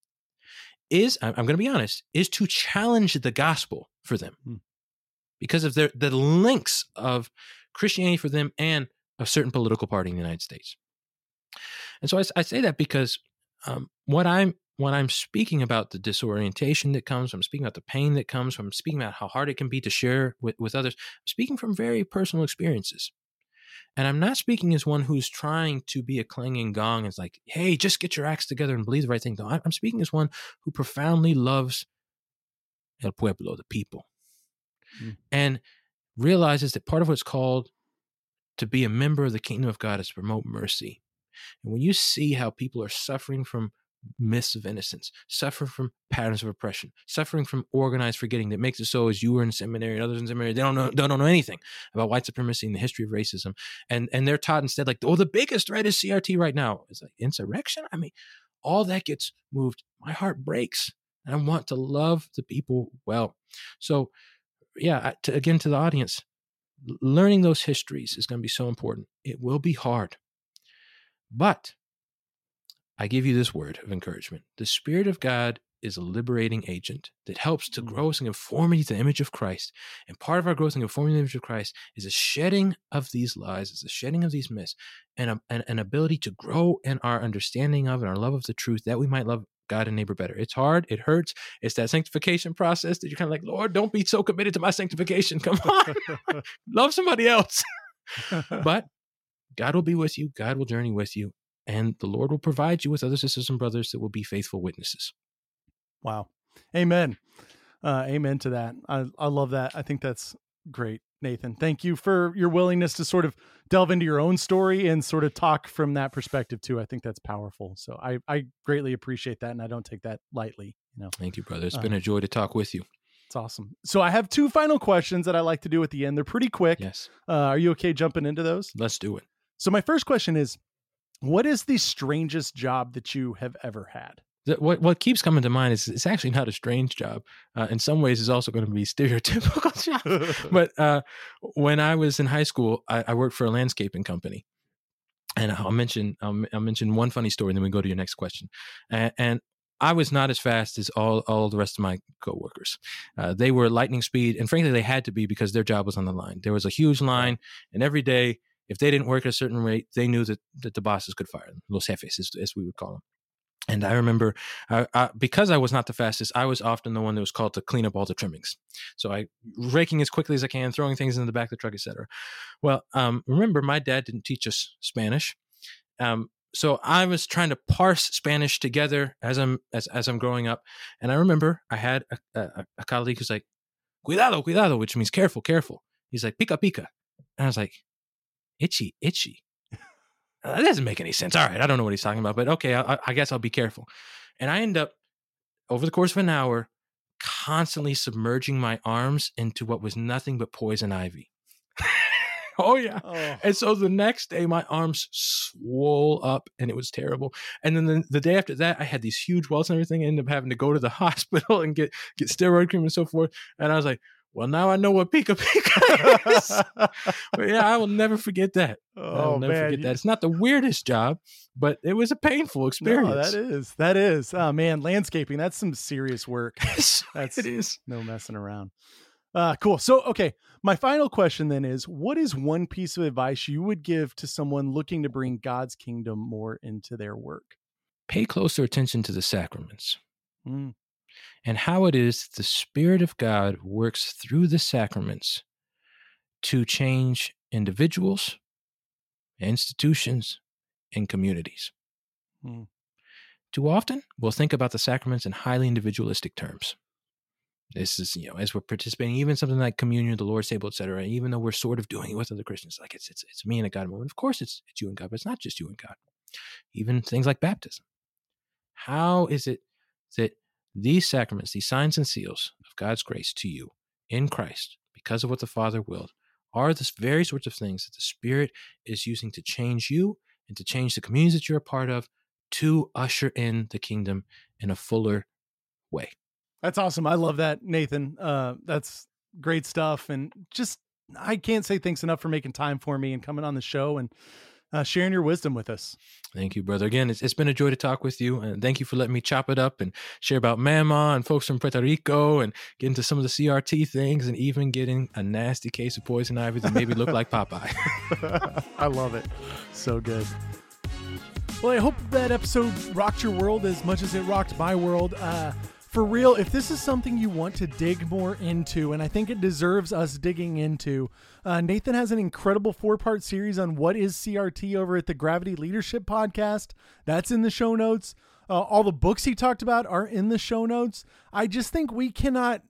is, I'm going to be honest, is to challenge the gospel for them because of the links of Christianity for them and a certain political party in the United States. And so I say that because when I'm speaking about the disorientation that comes, I'm speaking about the pain that comes from, speaking about how hard it can be to share with others, I'm speaking from very personal experiences. And I'm not speaking as one who's trying to be a clanging gong. It's like, hey, just get your acts together and believe the right thing. No, I'm speaking as one who profoundly loves el pueblo, the people, and realizes that part of what's called to be a member of the kingdom of God is to promote mercy. And when you see how people are suffering from myths of innocence, suffering from patterns of oppression, suffering from organized forgetting that makes it so as you were in seminary and others in seminary, they don't know anything about white supremacy and the history of racism. And they're taught instead the biggest threat is CRT right now. It's like insurrection. I mean, all that gets moved. My heart breaks and I want to love the people well. So yeah, to the audience, learning those histories is going to be so important. It will be hard, but I give you this word of encouragement. The Spirit of God is a liberating agent that helps to grow us in conformity to the image of Christ. And part of our growth in conformity to the image of Christ is a shedding of these lies, is a shedding of these myths, and an ability to grow in our understanding of and our love of the truth that we might love God and neighbor better. It's hard. It hurts. It's that sanctification process that you're kind of like, Lord, don't be so committed to my sanctification. Come on. Love somebody else. But God will be with you. God will journey with you. And the Lord will provide you with other sisters and brothers that will be faithful witnesses. Wow. Amen. Amen to that. I love that. I think that's great, Nathan. Thank you for your willingness to sort of delve into your own story and sort of talk from that perspective too. I think that's powerful. So I greatly appreciate that. And I don't take that lightly. Thank you, brother. It's been a joy to talk with you. It's awesome. So I have two final questions that I like to do at the end. They're pretty quick. Yes. Are you okay jumping into those? Let's do it. So my first question is, What is the strangest job that you have ever had? What keeps coming to mind is it's actually not a strange job. In some ways, it's also going to be stereotypical job. But when I was in high school, I worked for a landscaping company. And I'll mention one funny story, and then we go to your next question. And I was not as fast as all the rest of my coworkers. They were lightning speed, and frankly, they had to be because their job was on the line. There was a huge line, and every day, if they didn't work at a certain rate, they knew that the bosses could fire them, los jefes, as we would call them. And I remember, because I was not the fastest, I was often the one that was called to clean up all the trimmings. So I raking as quickly as I can, throwing things in the back of the truck, etc. Well, remember, my dad didn't teach us Spanish. So I was trying to parse Spanish together as I'm growing up. And I remember I had a colleague who's like, cuidado, cuidado, which means careful, careful. He's like, pica, pica. And I was like, itchy, itchy. That doesn't make any sense. All right, I don't know what he's talking about, but okay, I guess I'll be careful. And I end up, over the course of an hour, constantly submerging my arms into what was nothing but poison ivy. Oh, yeah. Oh. And so the next day, my arms swole up, and it was terrible. And then the day after that, I had these huge welts and everything. I ended up having to go to the hospital and get steroid cream and so forth. And I was like, well, now I know what pica pica is. But yeah, I will never forget that. I will never forget that. It's not the weirdest job, but it was a painful experience. No, that is. Oh man, landscaping, that's some serious work. It is. No messing around. Cool. So, okay. My final question then is, what is one piece of advice you would give to someone looking to bring God's kingdom more into their work? Pay closer attention to the sacraments. And how it is the Spirit of God works through the sacraments to change individuals, institutions, and communities. Too often, we'll think about the sacraments in highly individualistic terms. This is, as we're participating, even something like communion, the Lord's table, etc., even though we're sort of doing it with other Christians, like it's me and a God moment. Of course, it's you and God, but it's not just you and God. Even things like baptism. How is it that these sacraments, these signs and seals of God's grace to you in Christ, because of what the Father willed, are the very sorts of things that the Spirit is using to change you and to change the communities that you're a part of, to usher in the kingdom in a fuller way. That's awesome. I love that, Nathan. That's great stuff. And just, I can't say thanks enough for making time for me and coming on the show and sharing your wisdom with us. Thank you, brother. Again, it's been a joy to talk with you. And thank you for letting me chop it up and share about Mama and folks from Puerto Rico and get into some of the CRT things and even getting a nasty case of poison ivy that made me look like Popeye. I love it. So good. Well, I hope that episode rocked your world as much as it rocked my world. For real, if this is something you want to dig more into, and I think it deserves us digging into, Nathan has an incredible 4-part series on what is CRT over at the Gravity Leadership Podcast. That's in the show notes. All the books he talked about are in the show notes. I just think we cannot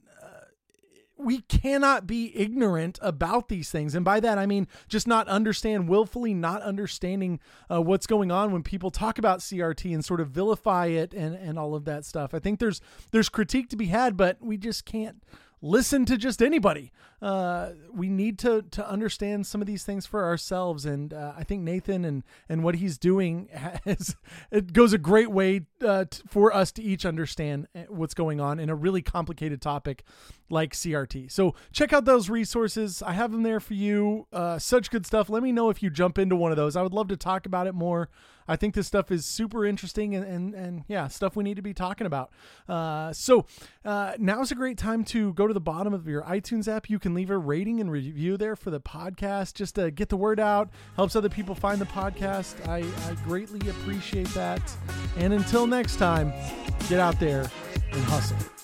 be ignorant about these things. And by that, I mean just willfully not understanding what's going on when people talk about CRT and sort of vilify it and all of that stuff. I think there's critique to be had, but we just can't listen to just anybody. We need to understand some of these things for ourselves. And I think Nathan and what he's doing it goes a great way for us to each understand what's going on in a really complicated topic like CRT. So check out those resources. I have them there for you. Such good stuff. Let me know if you jump into one of those. I would love to talk about it more. I think this stuff is super interesting and yeah, stuff we need to be talking about. So now's a great time to go to the bottom of your iTunes app. You can leave a rating and review there for the podcast, just to get the word out, helps other people find the podcast. I greatly appreciate that. And until next time, get out there and hustle.